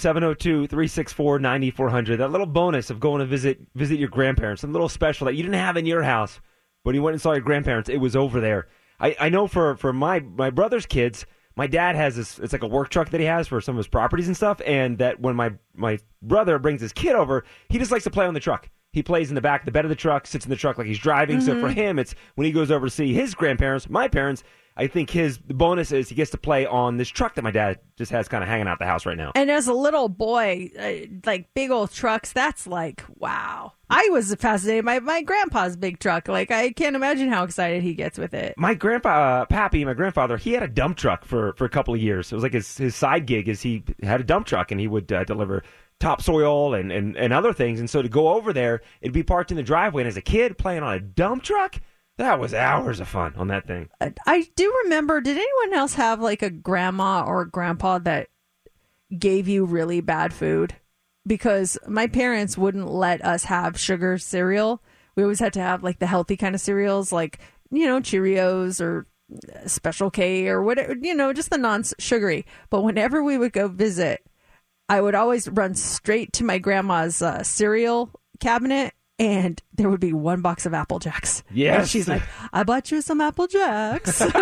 Speaker 6: 702-364-9400. That little bonus of going to visit your grandparents. Some little special that you didn't have in your house. When you went and saw your grandparents, it was over there. I know for my brother's kids, my dad has this, it's like a work truck that he has for some of his properties and stuff, and that when my brother brings his kid over, he just likes to play on the truck. He plays in the back, the bed of the truck, sits in the truck like he's driving. Mm-hmm. So for him, it's when he goes over to see his grandparents, my parents, I think the bonus is he gets to play on this truck that my dad just has kind of hanging out the house right now.
Speaker 5: And as a little boy, big old trucks, that's wow. I was fascinated by my grandpa's big truck. I can't imagine how excited he gets with it.
Speaker 6: My grandpa, Pappy, my grandfather, he had a dump truck for a couple of years. It was like his side gig is he had a dump truck, and he would deliver topsoil and other things. And so to go over there, it'd be parked in the driveway. And as a kid playing on a dump truck, that was hours of fun on that thing.
Speaker 5: I do remember, did anyone else have a grandma or a grandpa that gave you really bad food? Because my parents wouldn't let us have sugar cereal. we always had to have like the healthy kind of cereals, like, Cheerios or Special K or whatever, just the non-sugary. But whenever we would go visit, I would always run straight to my grandma's cereal cabinet, and there would be one box of Apple Jacks.
Speaker 6: Yes.
Speaker 5: And she's like, I bought you some Apple Jacks. I'm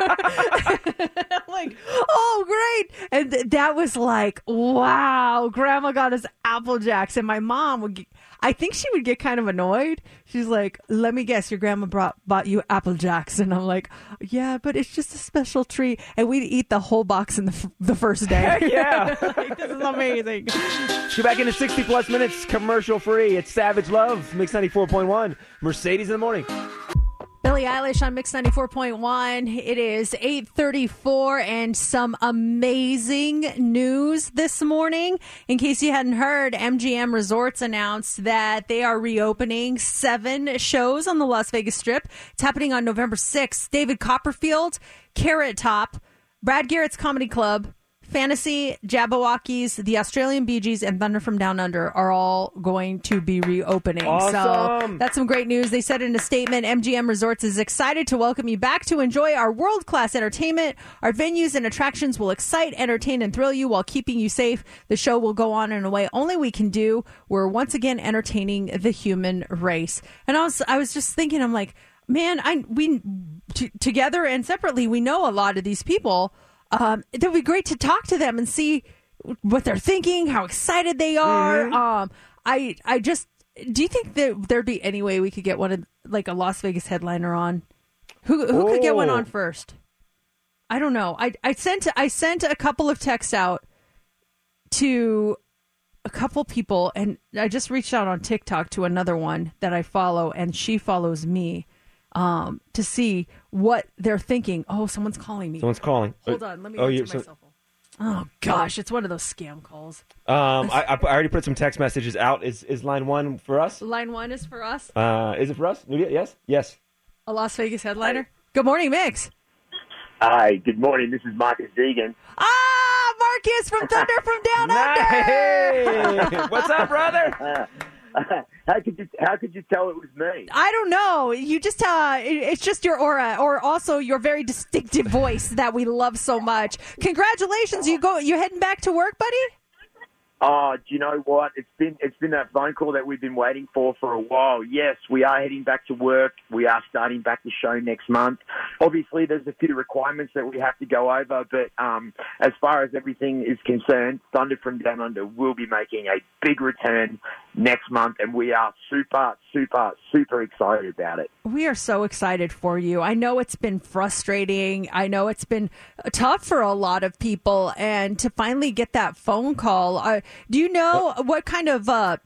Speaker 5: like, oh, great. And that was like, wow, Grandma got us Apple Jacks. And my mom I think she would get kind of annoyed. She's like, let me guess, your grandma bought you Apple Jacks. And I'm like, yeah, but it's just a special treat. And we'd eat the whole box in the first day.
Speaker 6: Heck yeah.
Speaker 5: Like, this is amazing.
Speaker 6: Get back into 60-plus minutes, commercial-free. It's Savage Love, Mix 94.1, Mercedes in the morning.
Speaker 5: Billie Eilish on Mix 94.1. It is 8:34 and some amazing news this morning. In case you hadn't heard, MGM Resorts announced that they are reopening 7 shows on the Las Vegas Strip. It's happening on November 6th. David Copperfield, Carrot Top, Brad Garrett's Comedy Club, Fantasy, Jabberwockies, the Australian Bee Gees, and Thunder from Down Under are all going to be reopening.
Speaker 6: Awesome.
Speaker 5: So that's some great news. They said in a statement, MGM Resorts is excited to welcome you back to enjoy our world-class entertainment. Our venues and attractions will excite, entertain, and thrill you while keeping you safe. The show will go on in a way only we can do. We're once again entertaining the human race. And I was just thinking, I'm like, man, together and separately, we know a lot of these people. It would be great to talk to them and see what they're thinking, how excited they are. Do you think that there'd be any way we could get like a Las Vegas headliner on? Who could get one on first? I don't know. I sent a couple of texts out to a couple people, and I just reached out on TikTok to another one that I follow, and she follows me. To see what they're thinking. Oh, someone's calling me.
Speaker 6: Someone's calling.
Speaker 5: Hold on, let me answer my cell phone. Oh gosh, it's one of those scam calls.
Speaker 6: I already put some text messages out. Is line 1 for us?
Speaker 5: Line 1 is for us.
Speaker 6: Is it for us? Yes.
Speaker 5: A Las Vegas headliner. Good morning, Mix.
Speaker 13: Hi, good morning. This is Marcus Deegan.
Speaker 5: Marcus from Thunder from Down Under.
Speaker 6: Hey, what's up, brother?
Speaker 13: How could you tell it was me?
Speaker 5: I don't know. You just it's just your aura, or also your very distinctive voice that we love so much. Congratulations! You heading back to work, buddy?
Speaker 13: Oh, do you know what? It's been that phone call that we've been waiting for a while. Yes, we are heading back to work. We are starting back the show next month. Obviously, there's a few requirements that we have to go over, but as far as everything is concerned, Thunder from Down Under will be making a big return next month, and we are super, super, super excited about it.
Speaker 5: We are so excited for you. I know it's been frustrating. I know it's been tough for a lot of people, and to finally get that phone call. Do you know what kind of what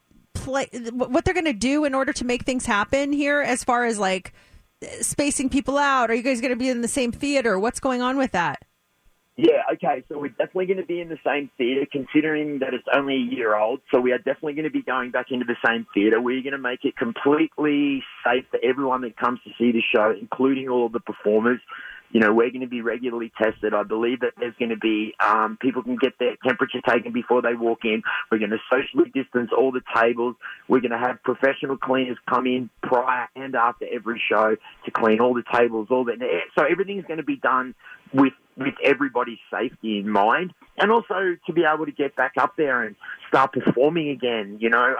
Speaker 5: they're going to do in order to make things happen here, as far as like spacing people out? Are you guys going to be in the same theater? What's going on with that?
Speaker 13: Yeah, okay, so we're definitely going to be in the same theatre, considering that it's only a year old. So we are definitely going to be going back into the same theatre. We're going to make it completely safe for everyone that comes to see the show, including all of the performers. You know, we're going to be regularly tested. I believe that there's going to be people can get their temperature taken before they walk in. We're going to socially distance all the tables. We're going to have professional cleaners come in prior and after every show to clean all the tables, all that. So everything's going to be done with everybody's safety in mind, and also to be able to get back up there and start performing again. You know,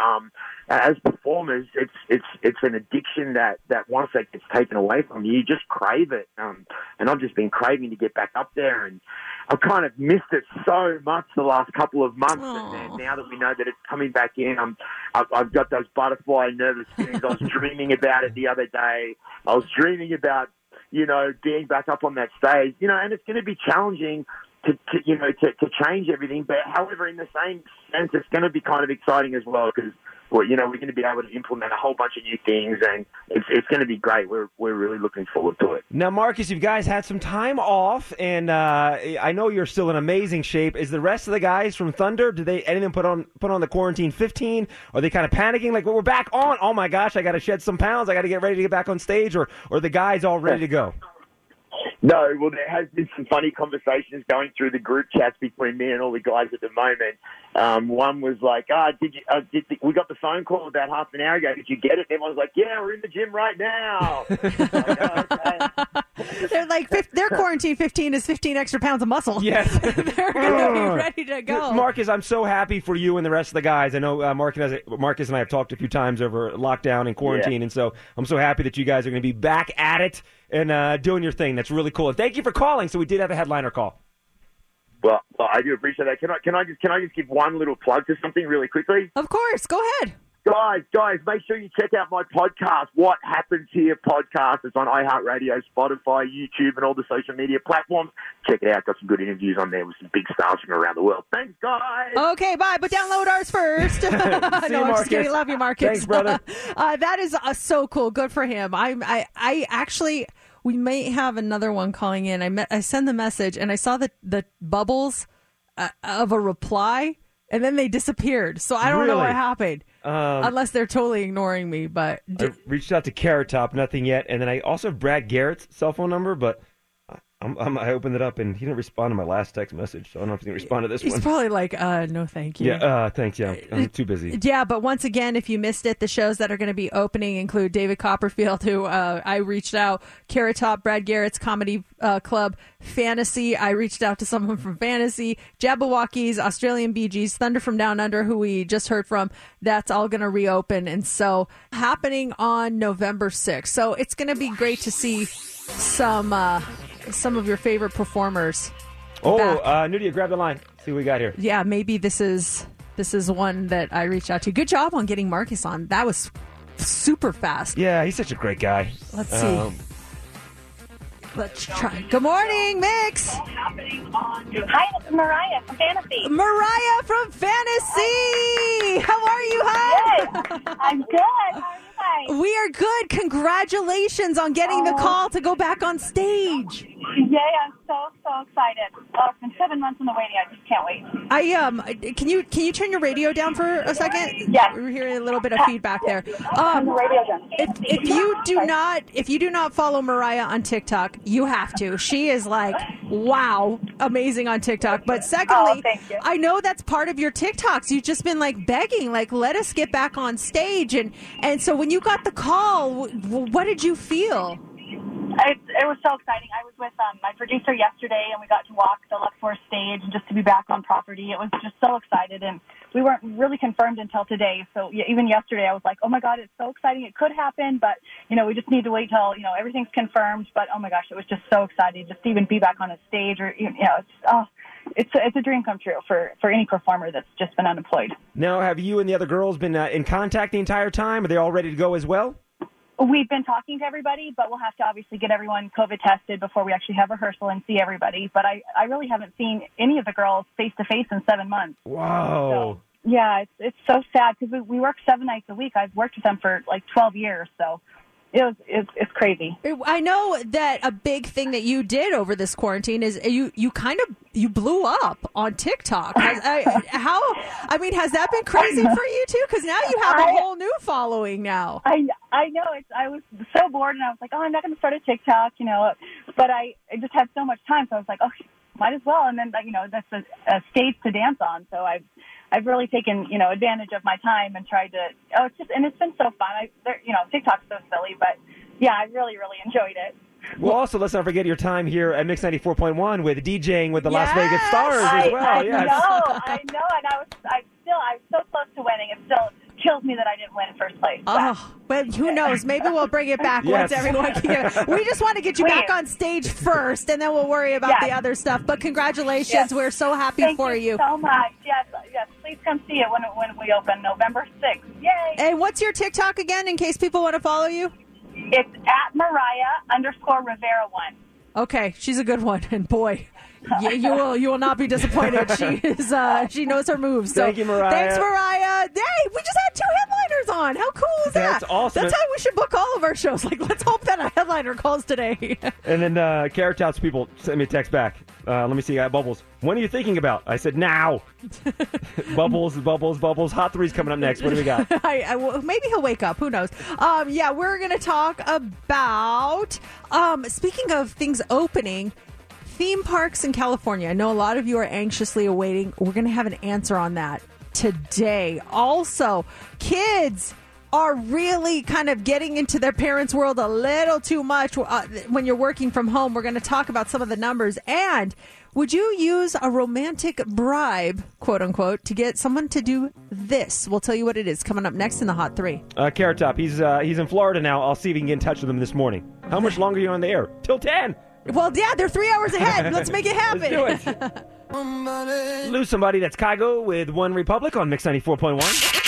Speaker 13: as performers, it's an addiction that once that gets taken away from you, you just crave it. And I've just been craving to get back up there, and I've kind of missed it so much the last couple of months. And now that we know that it's coming back in, I've got those butterfly nervous feelings. I was dreaming about it the other day. I was dreaming about, you know, being back up on that stage, you know, and it's going to be challenging to change everything. But however, in the same sense, it's going to be kind of exciting as well, because, well, you know, we're going to be able to implement a whole bunch of new things, and it's going to be great. We're really looking forward to it.
Speaker 6: Now, Marcus, you guys had some time off, and I know you're still in amazing shape. Is the rest of the guys from Thunder, did they anything put on the quarantine 15? Are they kind of panicking like, well, we're back on? Oh my gosh, I got to shed some pounds. I got to get ready to get back on stage, or are the guys all ready to go?
Speaker 13: No, well, there has been some funny conversations going through the group chats between me and all the guys at the moment. One was like, we got the phone call about half an hour ago. Did you get it? And everyone's like, yeah, we're in the gym right now.
Speaker 5: They're like, their quarantine 15 is 15 extra pounds of muscle.
Speaker 6: Yes.
Speaker 5: They're going to be ready to go.
Speaker 6: Marcus, I'm so happy for you and the rest of the guys. I know Marcus and I have talked a few times over lockdown and quarantine, and so I'm so happy that you guys are going to be back at it and doing your thing. That's really cool. And thank you for calling. So we did have a headliner call.
Speaker 13: Well, I do appreciate that. Can I just give one little plug to something really quickly?
Speaker 5: Of course. Go ahead.
Speaker 13: Guys, make sure you check out my podcast, What Happens Here podcast. It's on iHeartRadio, Spotify, YouTube, and all the social media platforms. Check it out. Got some good interviews on there with some big stars from around the world. Thanks, guys.
Speaker 5: Okay, bye. But download ours first.
Speaker 6: See you,
Speaker 5: I'm just kidding. Love you, Marcus.
Speaker 6: Thanks, brother.
Speaker 5: That is so cool. Good for him. I actually, we may have another one calling in. I sent the message, and I saw the bubbles of a reply, and then they disappeared. So I don't know what happened. Unless they're totally ignoring me, but
Speaker 6: I reached out to Carrot Top, nothing yet, and then I also have Brad Garrett's cell phone number, but I opened it up and he didn't respond to my last text message, so I don't know if he's going to respond to this one.
Speaker 5: He's probably like, no, thank you.
Speaker 6: Yeah, thanks. Yeah, I'm too busy.
Speaker 5: Yeah, but once again, if you missed it, the shows that are going to be opening include David Copperfield, who I reached out, Carrot Top, Brad Garrett's Comedy Club, Fantasy. I reached out to someone from Fantasy, Jabberwockies, Australian Bee Gees, Thunder from Down Under, who we just heard from. That's all going to reopen, and so happening on November 6th. So it's going to be great to see some of your favorite performers.
Speaker 6: Nudia, grab the line. See what we got here.
Speaker 5: Yeah, maybe this is one that I reached out to. Good job on getting Marcus on. That was super fast.
Speaker 6: Yeah, he's such a great guy.
Speaker 5: Let's see. Let's try. Good morning, Mix.
Speaker 14: Hi, this is Mariah from Fantasy.
Speaker 5: Mariah from Fantasy. How are you? Hi.
Speaker 14: Yes, I'm good. How are you guys?
Speaker 5: We are good. Congratulations on getting the call to go back on stage.
Speaker 14: Yay, I'm so excited. Oh, it's been 7 months in the waiting. I just can't wait.
Speaker 5: Can you turn your radio down for a second?
Speaker 14: Yes.
Speaker 5: We're hearing a little bit of feedback there.
Speaker 14: Turn the radio down.
Speaker 5: If you do not follow Mariah on TikTok, you have to. She is like, wow, amazing on TikTok. But secondly,
Speaker 14: thank you.
Speaker 5: I know that's part of your TikToks. You've just been like begging, like, let us get back on stage. And so when you got the call, what did you feel?
Speaker 14: It was so exciting. I was with my producer yesterday, and we got to walk the Luxor stage and just to be back on property. It was just so excited, and we weren't really confirmed until today. So even yesterday, I was like, oh, my God, it's so exciting. It could happen, but, we just need to wait till, everything's confirmed. But, oh, my gosh, it was just so exciting just to even be back on a stage. Or it's a dream come true for any performer that's just been unemployed.
Speaker 6: Now, have you and the other girls been in contact the entire time? Are they all ready to go as well?
Speaker 14: We've been talking to everybody, but we'll have to obviously get everyone COVID tested before we actually have rehearsal and see everybody. But I really haven't seen any of the girls face-to-face in 7 months.
Speaker 6: Wow.
Speaker 14: So, yeah, it's so sad because we work 7 nights a week. I've worked with them for like 12 years, so it's crazy.
Speaker 5: I know that a big thing that you did over this quarantine is you blew up on TikTok. Has that been crazy for you too? Because now you have a whole new following now.
Speaker 14: I know. I was so bored, and I was like, oh, I'm not going to start a TikTok, But I just had so much time, so I was like, oh, might as well. And then, that's a stage to dance on, so I've really taken, advantage of my time and tried to. It's been so fun. TikTok's so silly, but yeah, I really, really enjoyed it.
Speaker 6: Well, also, let's not forget your time here at Mix 94.1 with DJing with the Las Vegas Stars as well.
Speaker 14: I know, and I was so close to winning. It still kills me that I didn't win in first place.
Speaker 5: Oh, well, who knows? Maybe we'll bring it back once everyone can get it. We just want to get you back on stage first, and then we'll worry about the other stuff. But congratulations.
Speaker 14: Yes.
Speaker 5: We're so happy for you.
Speaker 14: Thank you so much. Yes. Please come see it when we open November 6th. Yay!
Speaker 5: And what's your TikTok again, in case people want to follow you?
Speaker 14: It's at Mariah_Rivera1.
Speaker 5: Okay, she's a good one. And boy, Yeah, you will not be disappointed. She knows her moves. So,
Speaker 6: Thank you, Mariah.
Speaker 5: Thanks, Mariah. Hey, we just had 2 headliners on. How cool is that?
Speaker 6: That's awesome.
Speaker 5: That's how we should book all of our shows. Like, let's hope that a headliner calls today.
Speaker 6: And then Carrot Top's people sent me a text back. Let me see. I got Bubbles. When are you thinking about? I said now. Bubbles. Hot 3's coming up next. What do we got?
Speaker 5: Maybe he'll wake up. Who knows? Yeah, we're going to talk about, speaking of things opening, theme parks in California. I know a lot of you are anxiously awaiting. We're going to have an answer on that today. Also, kids are really kind of getting into their parents' world a little too much when you're working from home. We're going to talk about some of the numbers. And would you use a romantic bribe, quote unquote, to get someone to do this? We'll tell you what it is coming up next in the Hot 3.
Speaker 6: Carrot Top, he's in Florida now. I'll see if he can get in touch with him this morning. How much longer are you on the air? Till 10.
Speaker 5: Well, yeah, they're 3 hours ahead. Let's make it happen.
Speaker 6: Let's do it. Lose Somebody. That's Kygo with One Republic on Mix 94.1.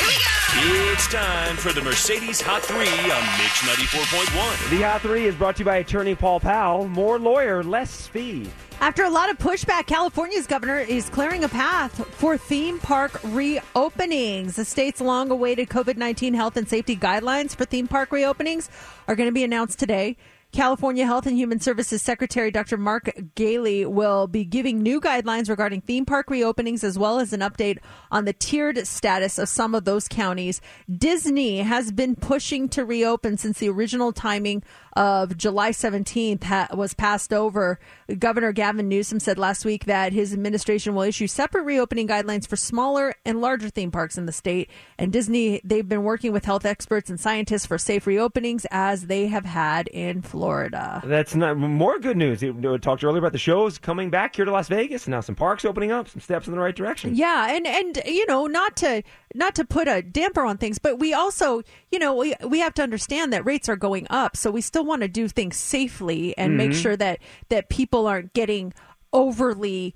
Speaker 4: It's time for the Mercedes Hot 3 on Mix 94.1.
Speaker 6: The Hot 3 is brought to you by attorney Paul Powell. More lawyer, less fee.
Speaker 5: After a lot of pushback, California's governor is clearing a path for theme park reopenings. The state's long-awaited COVID-19 health and safety guidelines for theme park reopenings are going to be announced today. California Health and Human Services Secretary Dr. Mark Galey will be giving new guidelines regarding theme park reopenings as well as an update on the tiered status of some of those counties. Disney has been pushing to reopen since the original timing of July 17th was passed over. Governor Gavin Newsom said last week that his administration will issue separate reopening guidelines for smaller and larger theme parks in the state. And Disney, they've been working with health experts and scientists for safe reopenings as they have had in Florida.
Speaker 6: That's not more good news. We talked earlier about the shows coming back here to Las Vegas. Now some parks opening up, some steps in the right direction.
Speaker 5: Yeah, and you know, not to put a damper on things, but we also, you know, we have to understand that rates are going up, so we still want to do things safely and make sure that people aren't getting overly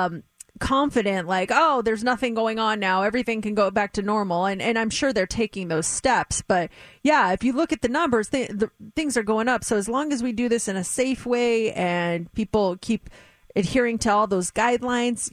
Speaker 5: confident, like, oh, there's nothing going on now, everything can go back to normal, and I'm sure they're taking those steps. But yeah, if you look at the numbers, the things are going up. So as long as we do this in a safe way and people keep adhering to all those guidelines,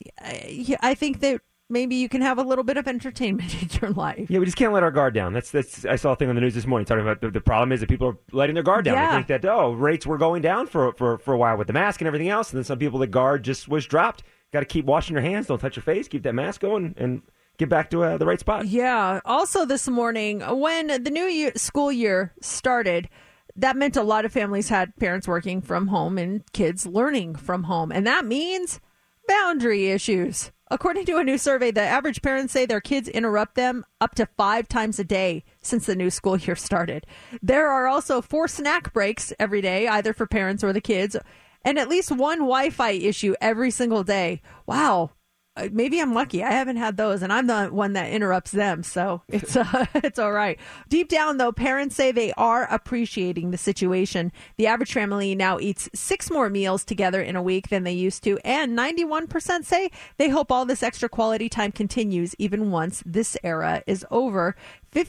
Speaker 5: I think that maybe you can have a little bit of entertainment in your life.
Speaker 6: Yeah, we just can't let our guard down. That's. I saw a thing on the news this morning talking about the problem is that people are letting their guard down.
Speaker 5: Yeah.
Speaker 6: They think that, rates were going down for a while with the mask and everything else, and then some people, the guard just was dropped. Got to keep washing your hands. Don't touch your face. Keep that mask going and get back to the right spot.
Speaker 5: Yeah. Also this morning, when the new school year started, that meant a lot of families had parents working from home and kids learning from home. And that means boundary issues. According to a new survey, the average parents say their kids interrupt them up to 5 times a day since the new school year started. There are also 4 snack breaks every day, either for parents or the kids, and at least 1 Wi-Fi issue every single day. Wow. Maybe I'm lucky. I haven't had those, and I'm the one that interrupts them, so it's it's all right. Deep down, though, parents say they are appreciating the situation. The average family now eats 6 more meals together in a week than they used to, and 91% say they hope all this extra quality time continues even once this era is over.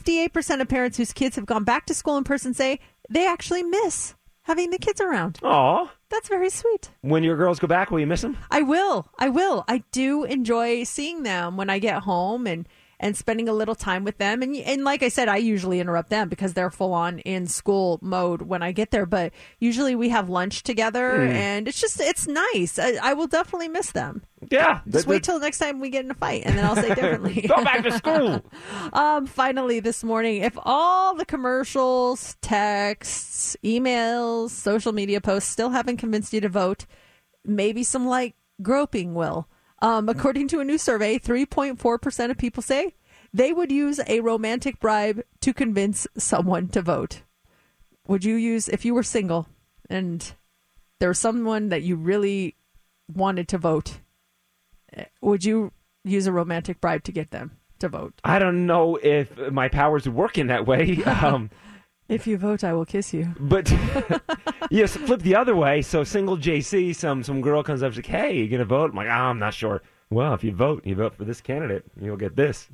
Speaker 5: 58% of parents whose kids have gone back to school in person say they actually miss having the kids around.
Speaker 6: Aw.
Speaker 5: That's very sweet.
Speaker 6: When your girls go back, will you miss them?
Speaker 5: I will. I do enjoy seeing them when I get home and spending a little time with them. And like I said, I usually interrupt them because they're full on in school mode when I get there. But usually we have lunch together and it's nice. I will definitely miss them.
Speaker 6: Yeah.
Speaker 5: Just wait till next time we get in a fight and then I'll say differently.
Speaker 6: Go back to school.
Speaker 5: Finally this morning, if all the commercials, texts, emails, social media posts still haven't convinced you to vote, maybe some light groping will. According to a new survey, 3.4% of people say they would use a romantic bribe to convince someone to vote. Would you use, if you were single and there was someone that you really wanted to vote, would you use a romantic bribe to get them to vote?
Speaker 6: I don't know if my powers would work in that way.
Speaker 5: If you vote, I will kiss you.
Speaker 6: But yes, flip the other way. So single JC, some girl comes up and like, hey, you going to vote? I'm like, I'm not sure. Well, if you vote for this candidate, you'll get this.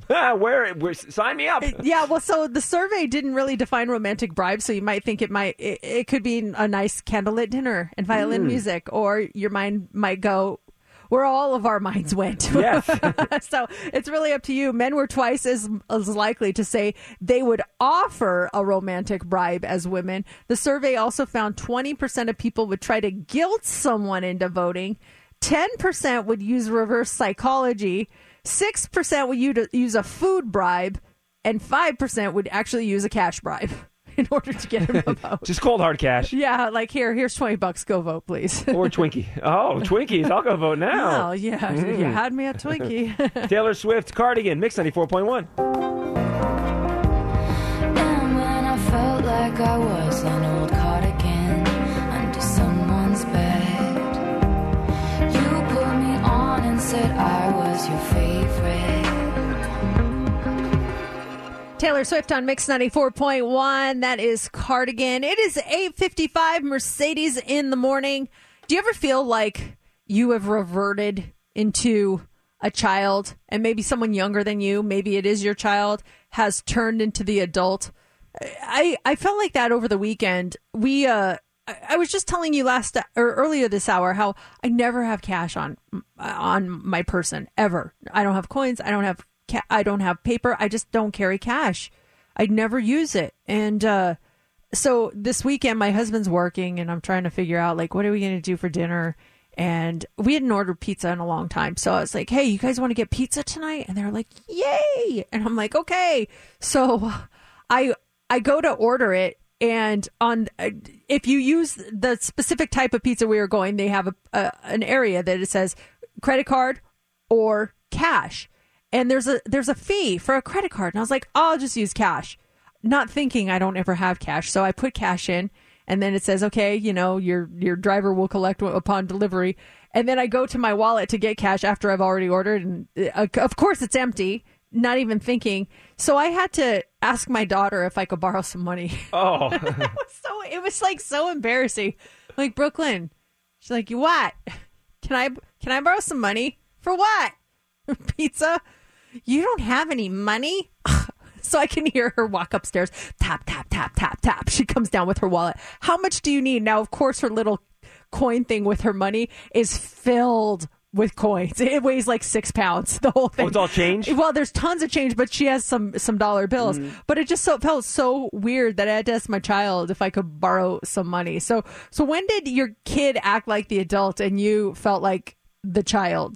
Speaker 6: Sign me up.
Speaker 5: Yeah, well, so the survey didn't really define romantic bribes, so you might think it could be a nice candlelit dinner and violin music, or your mind might go, where all of our minds went.
Speaker 6: Yes.
Speaker 5: So it's really up to you. Men were twice as likely to say they would offer a romantic bribe as women. The survey also found 20% of people would try to guilt someone into voting. 10% would use reverse psychology. 6% would use a food bribe. And 5% would actually use a cash bribe in order to get him a vote.
Speaker 6: Just cold hard cash.
Speaker 5: Yeah, like here's $20. Go vote, please.
Speaker 6: Or Twinkie. Oh, Twinkies. I'll go vote now.
Speaker 5: Oh, yeah. You had me at Twinkie.
Speaker 6: Taylor Swift, Cardigan, Mix 94.1.
Speaker 15: And when I felt like I was an old cardigan under someone's bed, you put me on and said I was your favorite.
Speaker 5: Taylor Swift on Mix 94.1. That is Cardigan. It is 8:55, Mercedes in the morning. Do you ever feel like you have reverted into a child and maybe someone younger than you, maybe it is your child, has turned into the adult? I felt like that over the weekend. I was just telling you earlier this hour how I never have cash on my person ever. I don't have coins. I don't have paper. I just don't carry cash. I never use it. And so this weekend, my husband's working, and I'm trying to figure out, like, what are we going to do for dinner? And we hadn't ordered pizza in a long time. So I was like, hey, you guys want to get pizza tonight? And they're like, yay. And I'm like, okay. So I go to order it. And if you use the specific type of pizza we were going, they have an area that it says credit card or cash. And there's a fee for a credit card. And I was like, I'll just use cash, not thinking I don't ever have cash. So I put cash in, and then it says, okay, your driver will collect upon delivery. And then I go to my wallet to get cash after I've already ordered. And of course it's empty, not even thinking. So I had to ask my daughter if I could borrow some money.
Speaker 6: Oh,
Speaker 5: it was like so embarrassing. Like, Brooklyn, she's like, what? Can I borrow some money for what? Pizza? You don't have any money? So I can hear her walk upstairs. Tap, tap, tap, tap, tap. She comes down with her wallet. How much do you need? Now, of course, her little coin thing with her money is filled with coins. It weighs like 6 pounds, the whole thing.
Speaker 6: Oh, it's all change?
Speaker 5: Well, there's tons of change, but she has some dollar bills. But it just felt so weird that I had to ask my child if I could borrow some money. So when did your kid act like the adult and you felt like the child?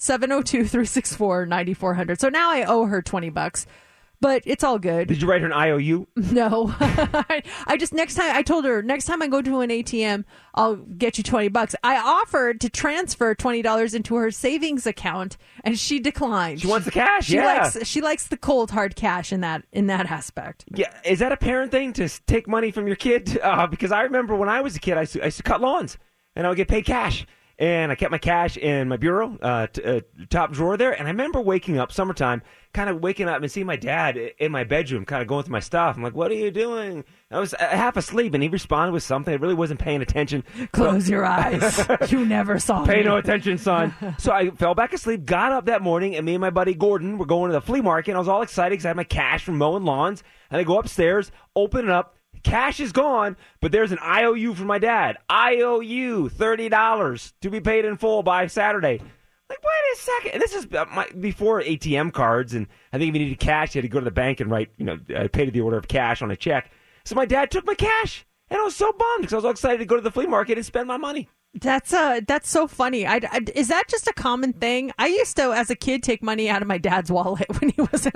Speaker 5: 702-364-9400. So now I owe her $20, but it's all good.
Speaker 6: Did you write her an IOU?
Speaker 5: No. I just, I told her, next time I go to an ATM, I'll get you $20. I offered to transfer $20 into her savings account, and she declined.
Speaker 6: She wants the cash.
Speaker 5: She likes the cold hard cash in that aspect.
Speaker 6: Yeah, is that a parent thing to take money from your kid? Because I remember when I was a kid, I used to cut lawns, and I would get paid cash. And I kept my cash in my bureau, top drawer there. And I remember waking up, summertime, kind of waking up and seeing my dad in my bedroom, kind of going through my stuff. I'm like, what are you doing? I was half asleep, and he responded with something. I really wasn't paying attention.
Speaker 5: Close your eyes. You never saw me.
Speaker 6: Pay no attention, son. So I fell back asleep, got up that morning, and me and my buddy Gordon were going to the flea market. And I was all excited because I had my cash from mowing lawns. And I go upstairs, open it up. Cash is gone, but there's an IOU from my dad. IOU, $30 to be paid in full by Saturday. Like, wait a second. And this is before ATM cards, and I think if you needed cash, you had to go to the bank and write, pay to the order of cash on a check. So my dad took my cash, and I was so bummed because I was all excited to go to the flea market and spend my money.
Speaker 5: That's so funny. Is that just a common thing? I used to, as a kid, take money out of my dad's wallet when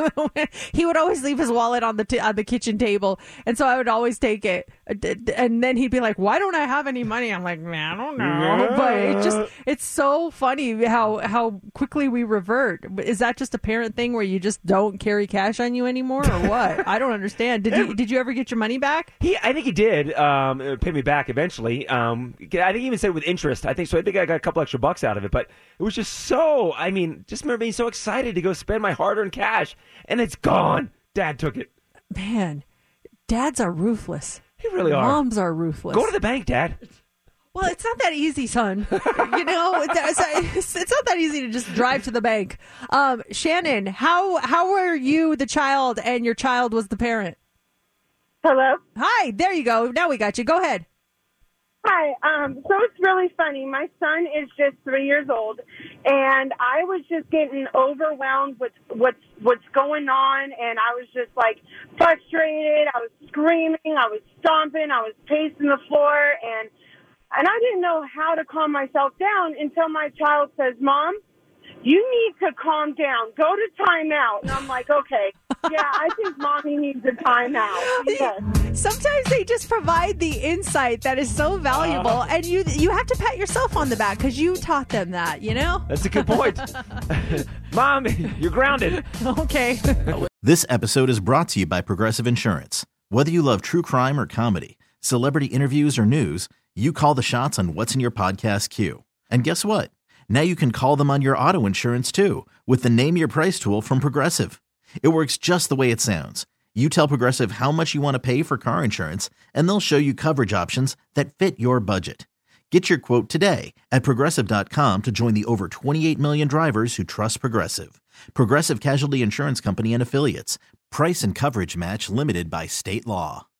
Speaker 5: he would always leave his wallet on the kitchen table, and so I would always take it. And then he'd be like, "Why don't I have any money?" I'm like, "Man, I don't know." Yeah. But it's so funny how quickly we revert. Is that just a parent thing where you just don't carry cash on you anymore, or what? I don't understand. Did you ever get your money back?
Speaker 6: I think he did. Pay me back eventually. I think he even said with interest. I think I got a couple extra bucks out of it, but it was just so, just remember being so excited to go spend my hard-earned cash, and it's gone. Dad took it.
Speaker 5: Man, dads are ruthless.
Speaker 6: They really are.
Speaker 5: Moms are ruthless.
Speaker 6: Go to the bank, Dad.
Speaker 5: Well, it's not that easy, son. It's not that easy to just drive to the bank. Shannon, how were you the child and your child was the parent?
Speaker 16: Hello?
Speaker 5: Hi, there you go. Now we got you. Go ahead.
Speaker 16: Hi. So it's really funny. My son is just 3 years old, And I was just getting overwhelmed with what's going on, and I was just like frustrated. I was screaming, I was stomping, I was pacing the floor, and I didn't know how to calm myself down until my child says, "Mom, you need to calm down. Go to timeout." And I'm like, okay, yeah, I think Mommy needs a timeout. Yes.
Speaker 5: Sometimes they just provide the insight that is so valuable, and you have to pat yourself on the back because you taught them that, you know?
Speaker 6: That's a good point. Mom, you're grounded.
Speaker 5: Okay.
Speaker 2: This episode is brought to you by Progressive Insurance. Whether you love true crime or comedy, celebrity interviews or news, you call the shots on what's in your podcast queue. And guess what? Now you can call them on your auto insurance too with the Name Your Price tool from Progressive. It works just the way it sounds. You tell Progressive how much you want to pay for car insurance, and they'll show you coverage options that fit your budget. Get your quote today at Progressive.com to join the over 28 million drivers who trust Progressive. Progressive Casualty Insurance Company and Affiliates. Price and coverage match limited by state law.